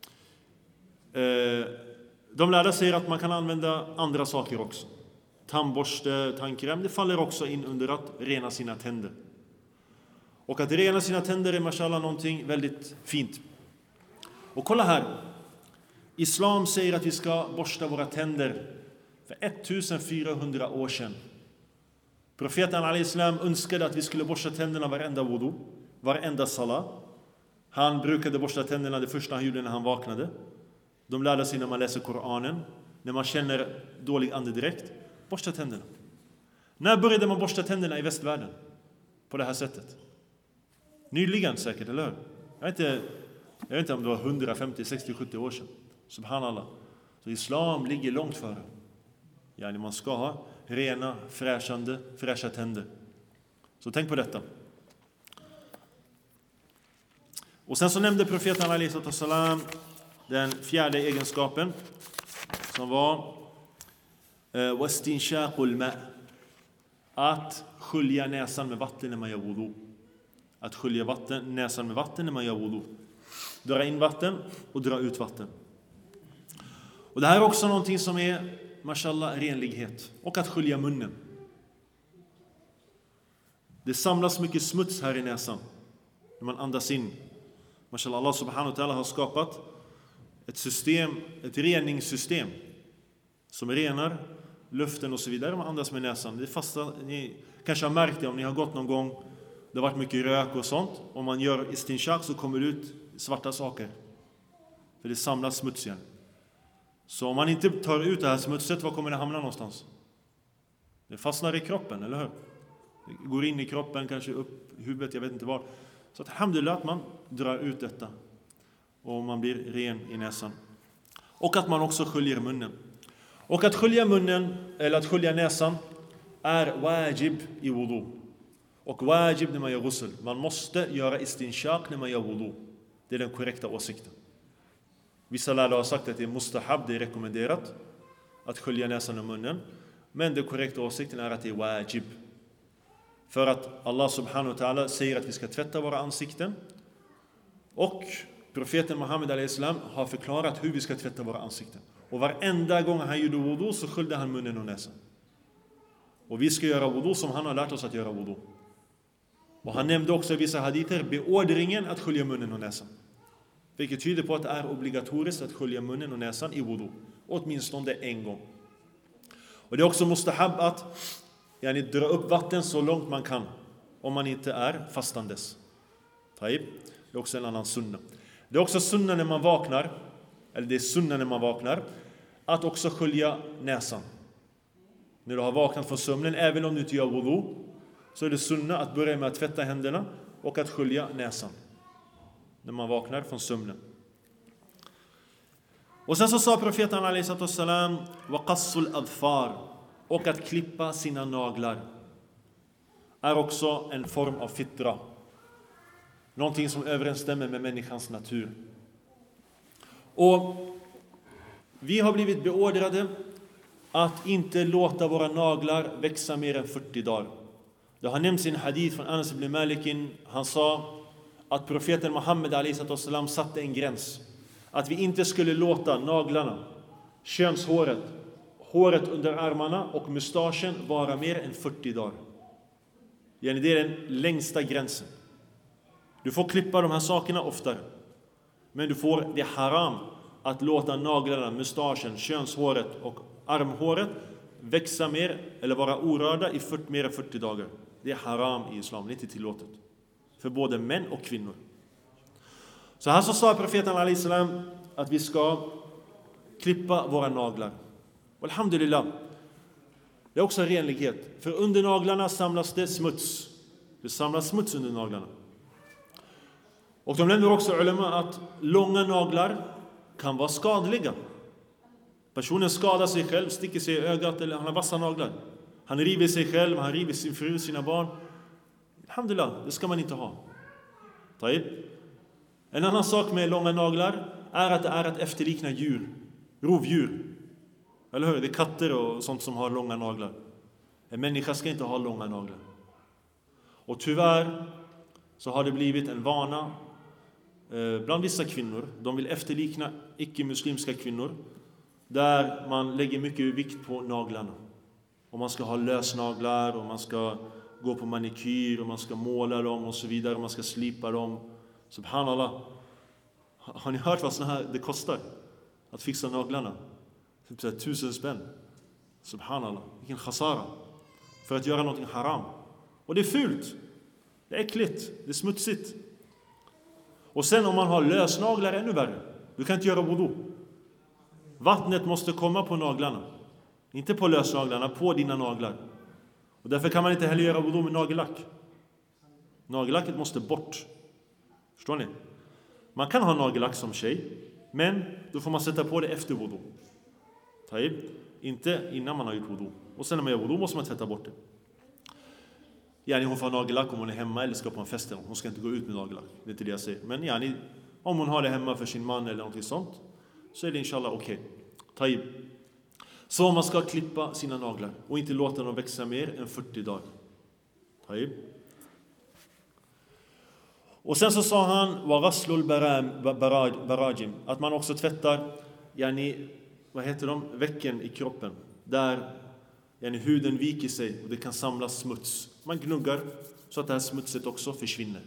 De lärda säger att man kan använda andra saker också. Tandborste, tandkräm, det faller också in under att rena sina tänder. Och att rena sina tänder är mashallah någonting väldigt fint. Och kolla här. Islam säger att vi ska borsta våra tänder för 1400 år sedan. Profeten al-Islam önskade att vi skulle borsta tänderna varenda wudu, varenda salat. Han brukade borsta tänderna det första han gjorde när han vaknade. De lärde sig när man läser Koranen, när man känner dålig andedräkt, borsta tänderna. När började man borsta tänderna i västvärlden på det här sättet? Nyligen säkert, eller hur? Jag vet inte om det var 150, 60, 70 år sedan. Subhanallah. Så islam ligger långt före. Man ska ha rena, fräscha tänder. Så tänk på detta. Och sen så nämnde profeten alaihi salam den fjärde egenskapen som var wastinshaqul ma, att skölja näsan med vatten när man gör wudu. Att skölja näsan med vatten när man gör wudu. Dra in vatten och dra ut vatten. Och det här är också någonting som är, mashallah, renlighet. Och att skölja munnen. Det samlas mycket smuts här i näsan när man andas in. Mashallah, Allah subhanahu wa ta'ala har skapat ett system, ett reningssystem som renar luften och så vidare. Man andas med näsan. Det fasta, ni kanske har märkt det om ni har gått någon gång. Det har varit mycket rök och sånt. Om man gör istinshaq så kommer det ut svarta saker. För det samlas smuts igen. Så om man inte tar ut det här smutset, var kommer det hamna någonstans? Det fastnar i kroppen, eller hur? Det går in i kroppen, kanske upp huvudet, jag vet inte var. Så att alhamdulillah att man drar ut detta. Och man blir ren i näsan. Och att man också sköljer munnen. Och att skölja munnen, eller att skölja näsan, är wajib i wudu. Och wajib när man gör ghusl. Man måste göra istinshaq när man gör wudu. Det är den korrekta åsikten. Vissa lärare har sagt att det är mustahab, det är rekommenderat att skölja näsan och munnen. Men den korrekta åsikten är att det är wajib. För att Allah subhanahu wa ta'ala säger att vi ska tvätta våra ansikten. Och profeten Muhammed a.s. har förklarat hur vi ska tvätta våra ansikten. Och varenda gång han gjorde wudu så sköljde han munnen och näsan. Och vi ska göra wudu som han har lärt oss att göra wudu. Och han nämnde också i vissa hadither beordringen att skölja munnen och näsan. Vilket tyder på att det är obligatoriskt att skölja munnen och näsan i wudu. Åtminstone en gång. Och det är också mustahab att dra upp vatten så långt man kan. Om man inte är fastandes. Det är också en annan sunna. Det är också sunna när man vaknar. Eller det är sunna när man vaknar. Att också skölja näsan. När du har vaknat från sömnen. Även om du inte gör wudu. Så är det sunna att börja med att tvätta händerna. Och att skölja näsan. När man vaknar från sömnen. Och sen så sa profeten a.s. wa qassul adfar, och att klippa sina naglar är också en form av fitra. Någonting som överensstämmer med människans natur. Och vi har blivit beordrade att inte låta våra naglar växa mer än 40 dagar. Det har nämnts i en hadith från Anas ibn Malikin. Han sa att profeten Muhammed a.s. satte en gräns. Att vi inte skulle låta naglarna, könshåret, håret under armarna och mustaschen vara mer än 40 dagar. Det är den längsta gränsen. Du får klippa de här sakerna oftare. Men det är haram att låta naglarna, mustaschen, könshåret och armhåret växa mer eller vara orörda i mer än 40 dagar. Det är haram i islam, det är inte tillåtet. För både män och kvinnor. Så här så sa profeten a.s. att vi ska klippa våra naglar. Och alhamdulillah, det är också renlighet. För under naglarna samlas det smuts. Det samlas smuts under naglarna. Och de nämner också ulema att långa naglar kan vara skadliga. Personen skadar sig själv, sticker sig i ögat eller han har vassa naglar. Han river sig själv, han river sin fru, sina barn. Alhamdulillah, det ska man inte ha. En annan sak med långa naglar är att det är att efterlikna djur. Rovdjur. Eller hur? Det är katter och sånt som har långa naglar. En människa ska inte ha långa naglar. Och tyvärr så har det blivit en vana bland vissa kvinnor. De vill efterlikna icke-muslimska kvinnor. Där man lägger mycket vikt på naglarna. Och man ska ha lösnaglar och man ska gå på manikyr och man ska måla dem och så vidare. Och man ska slipa dem. Subhanallah. Har ni hört vad såna här det kostar? Att fixa naglarna. Typ 1000 spänn. Subhanallah. Vilken khasara. För att göra någonting haram. Och det är fult. Det är äckligt. Det är smutsigt. Och sen om man har lösnaglar ännu värre. Du kan inte göra wudu. Vattnet måste komma på naglarna. Inte på lösnaglarna, på dina naglar. Och därför kan man inte heller göra wudu med nagellack. Nagellacket måste bort. Förstår ni? Man kan ha nagellack som tjej. Men då får man sätta på det efter wudu. Inte innan man har gjort wudu. Och sen när man gör wudu måste man tvätta bort det. Hon får nagellack om hon är hemma eller ska på en fest. Hon ska inte gå ut med nagellack. Det är inte det jag säger. Men om hon har det hemma för sin man eller något sånt. så är det inshallah okej. Taib. Så man ska klippa sina naglar och inte låta dem växa mer än 40 dagar. Taib. Och sen så sa han wa ghaslul barajim, att man också tvättar vad heter de, vecken i kroppen där huden viker sig och det kan samlas smuts. Man gnuggar så att det här smutset också försvinner.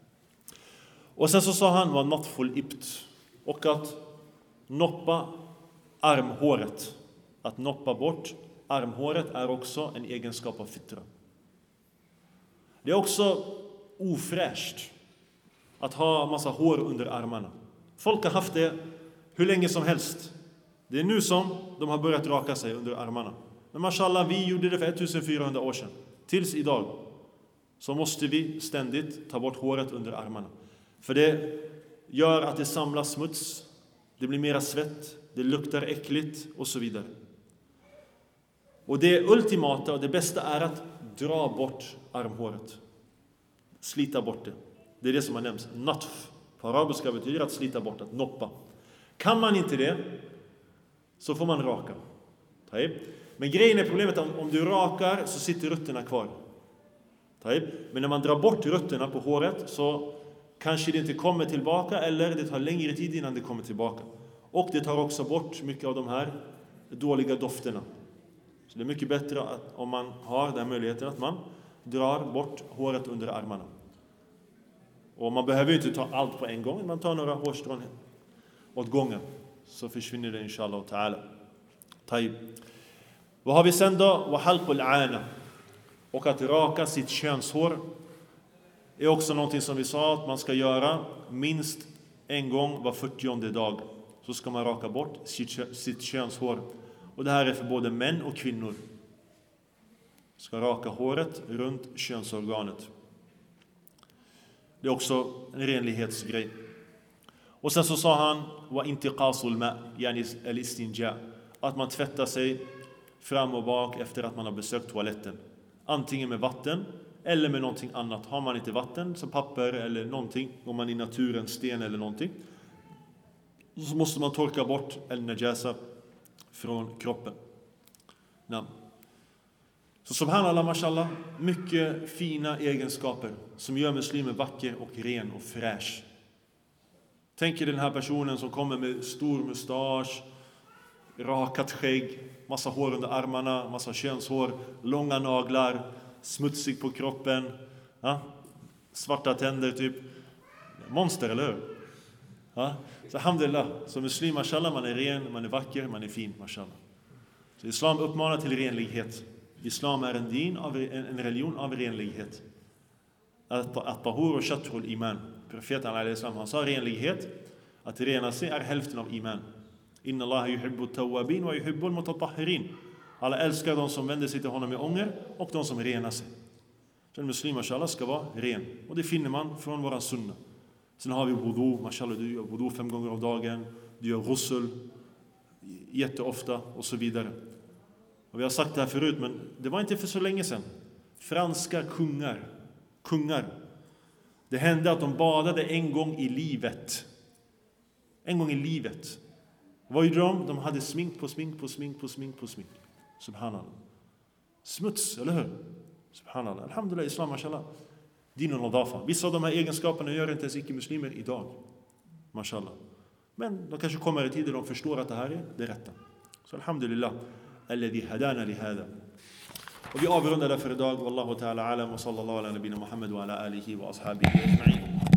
Och sen så sa han var natful ibt, och att noppa armhåret. Att noppa bort armhåret är också en egenskap av fitra. Det är också ofräscht att ha massa hår under armarna. Folk har haft det hur länge som helst. Det är nu som de har börjat raka sig under armarna. Men mashallah, vi gjorde det för 1400 år sedan. Tills idag så måste vi ständigt ta bort håret under armarna. För det gör att det samlas smuts, det blir mera svett, det luktar äckligt och så vidare. Och det ultimata och det bästa är att dra bort armhåret. Slita bort det. Det är det som har nämnts. Natf på arabiska betyder att slita bort, att noppa. Kan man inte det så får man raka. Men grejen är problemet att om du rakar så sitter rötterna kvar. Men när man drar bort rötterna på håret så kanske det inte kommer tillbaka, eller det tar längre tid innan det kommer tillbaka. Och det tar också bort mycket av de här dåliga dofterna. Så det är mycket bättre att, om man har den möjligheten, att man drar bort håret under armarna. Och man behöver ju inte ta allt på en gång. Man tar några hårstrån åt gången, så försvinner det inshallah ta'ala. Taib. Vad har vi sen då? Wa halqul aana. Och att raka sitt könshår är också någonting som vi sa att man ska göra minst en gång var 40:e dag. Så ska man raka bort sitt könshår. Och det här är för både män och kvinnor. Ska raka håret runt könsorganet. Det är också en renlighetsgrej. Och sen så sa han wa intiqasul ma, yani al-istinja, att man tvättar sig fram och bak efter att man har besökt toaletten. Antingen med vatten eller med någonting annat. Har man inte vatten, så papper eller någonting, om man i naturen, sten eller någonting, så måste man torka bort al-najasa från kroppen. Så subhanallah, mashallah, mycket fina egenskaper som gör muslimen vacker och ren och fräsch. Tänk er den här personen som kommer med stor mustasch, rakat skägg, massa hår under armarna, massa könshår, långa naglar, smutsig på kroppen, svarta tänder typ. Monster, eller hur? Så alhamdulillah, som muslim, mashallah, man är ren, man är vacker, man är fin, mashallah. Så islam uppmanar till renlighet. Islam är en religion av renlighet. At-tahur och shatrul iman. Profeten alayhi salam, han sa renlighet, att rena sig är hälften av iman. Inna Allah yuhibbu tawwabin wa yuhibbu al-mutatahhirin. Alla älskar de som vänder sig till honom med ånger och de som renar sig. Så en muslim, mashallah, ska vara ren. Och det finner man från våra sunna. Sen har vi wudu, mashallah, du gör wudu 5 gånger om dagen. Du gör ghusl jätteofta och så vidare. Och vi har sagt det här förut, men det var inte för så länge sedan. Franska kungar. Det hände att de badade en gång i livet. En gång i livet. Vad gjorde de? De hade smink på smink. Subhanallah. Smuts, eller hur? Subhanallah. Alhamdulillah, islam, mashallah. Dinun nadafa. Vissa av de här egenskaperna gör inte ens icke-muslimer idag. Mashallah. Men de kanske kommer i tid där de förstår att det här är det rätta. Så alhamdulillah. Alladhi hadana li hada. Och vi avrundar för idag. Wallahu ta'ala alam wa sallallahu ala nabina Muhammad wa ala alihi wa ashabihi ajma'in.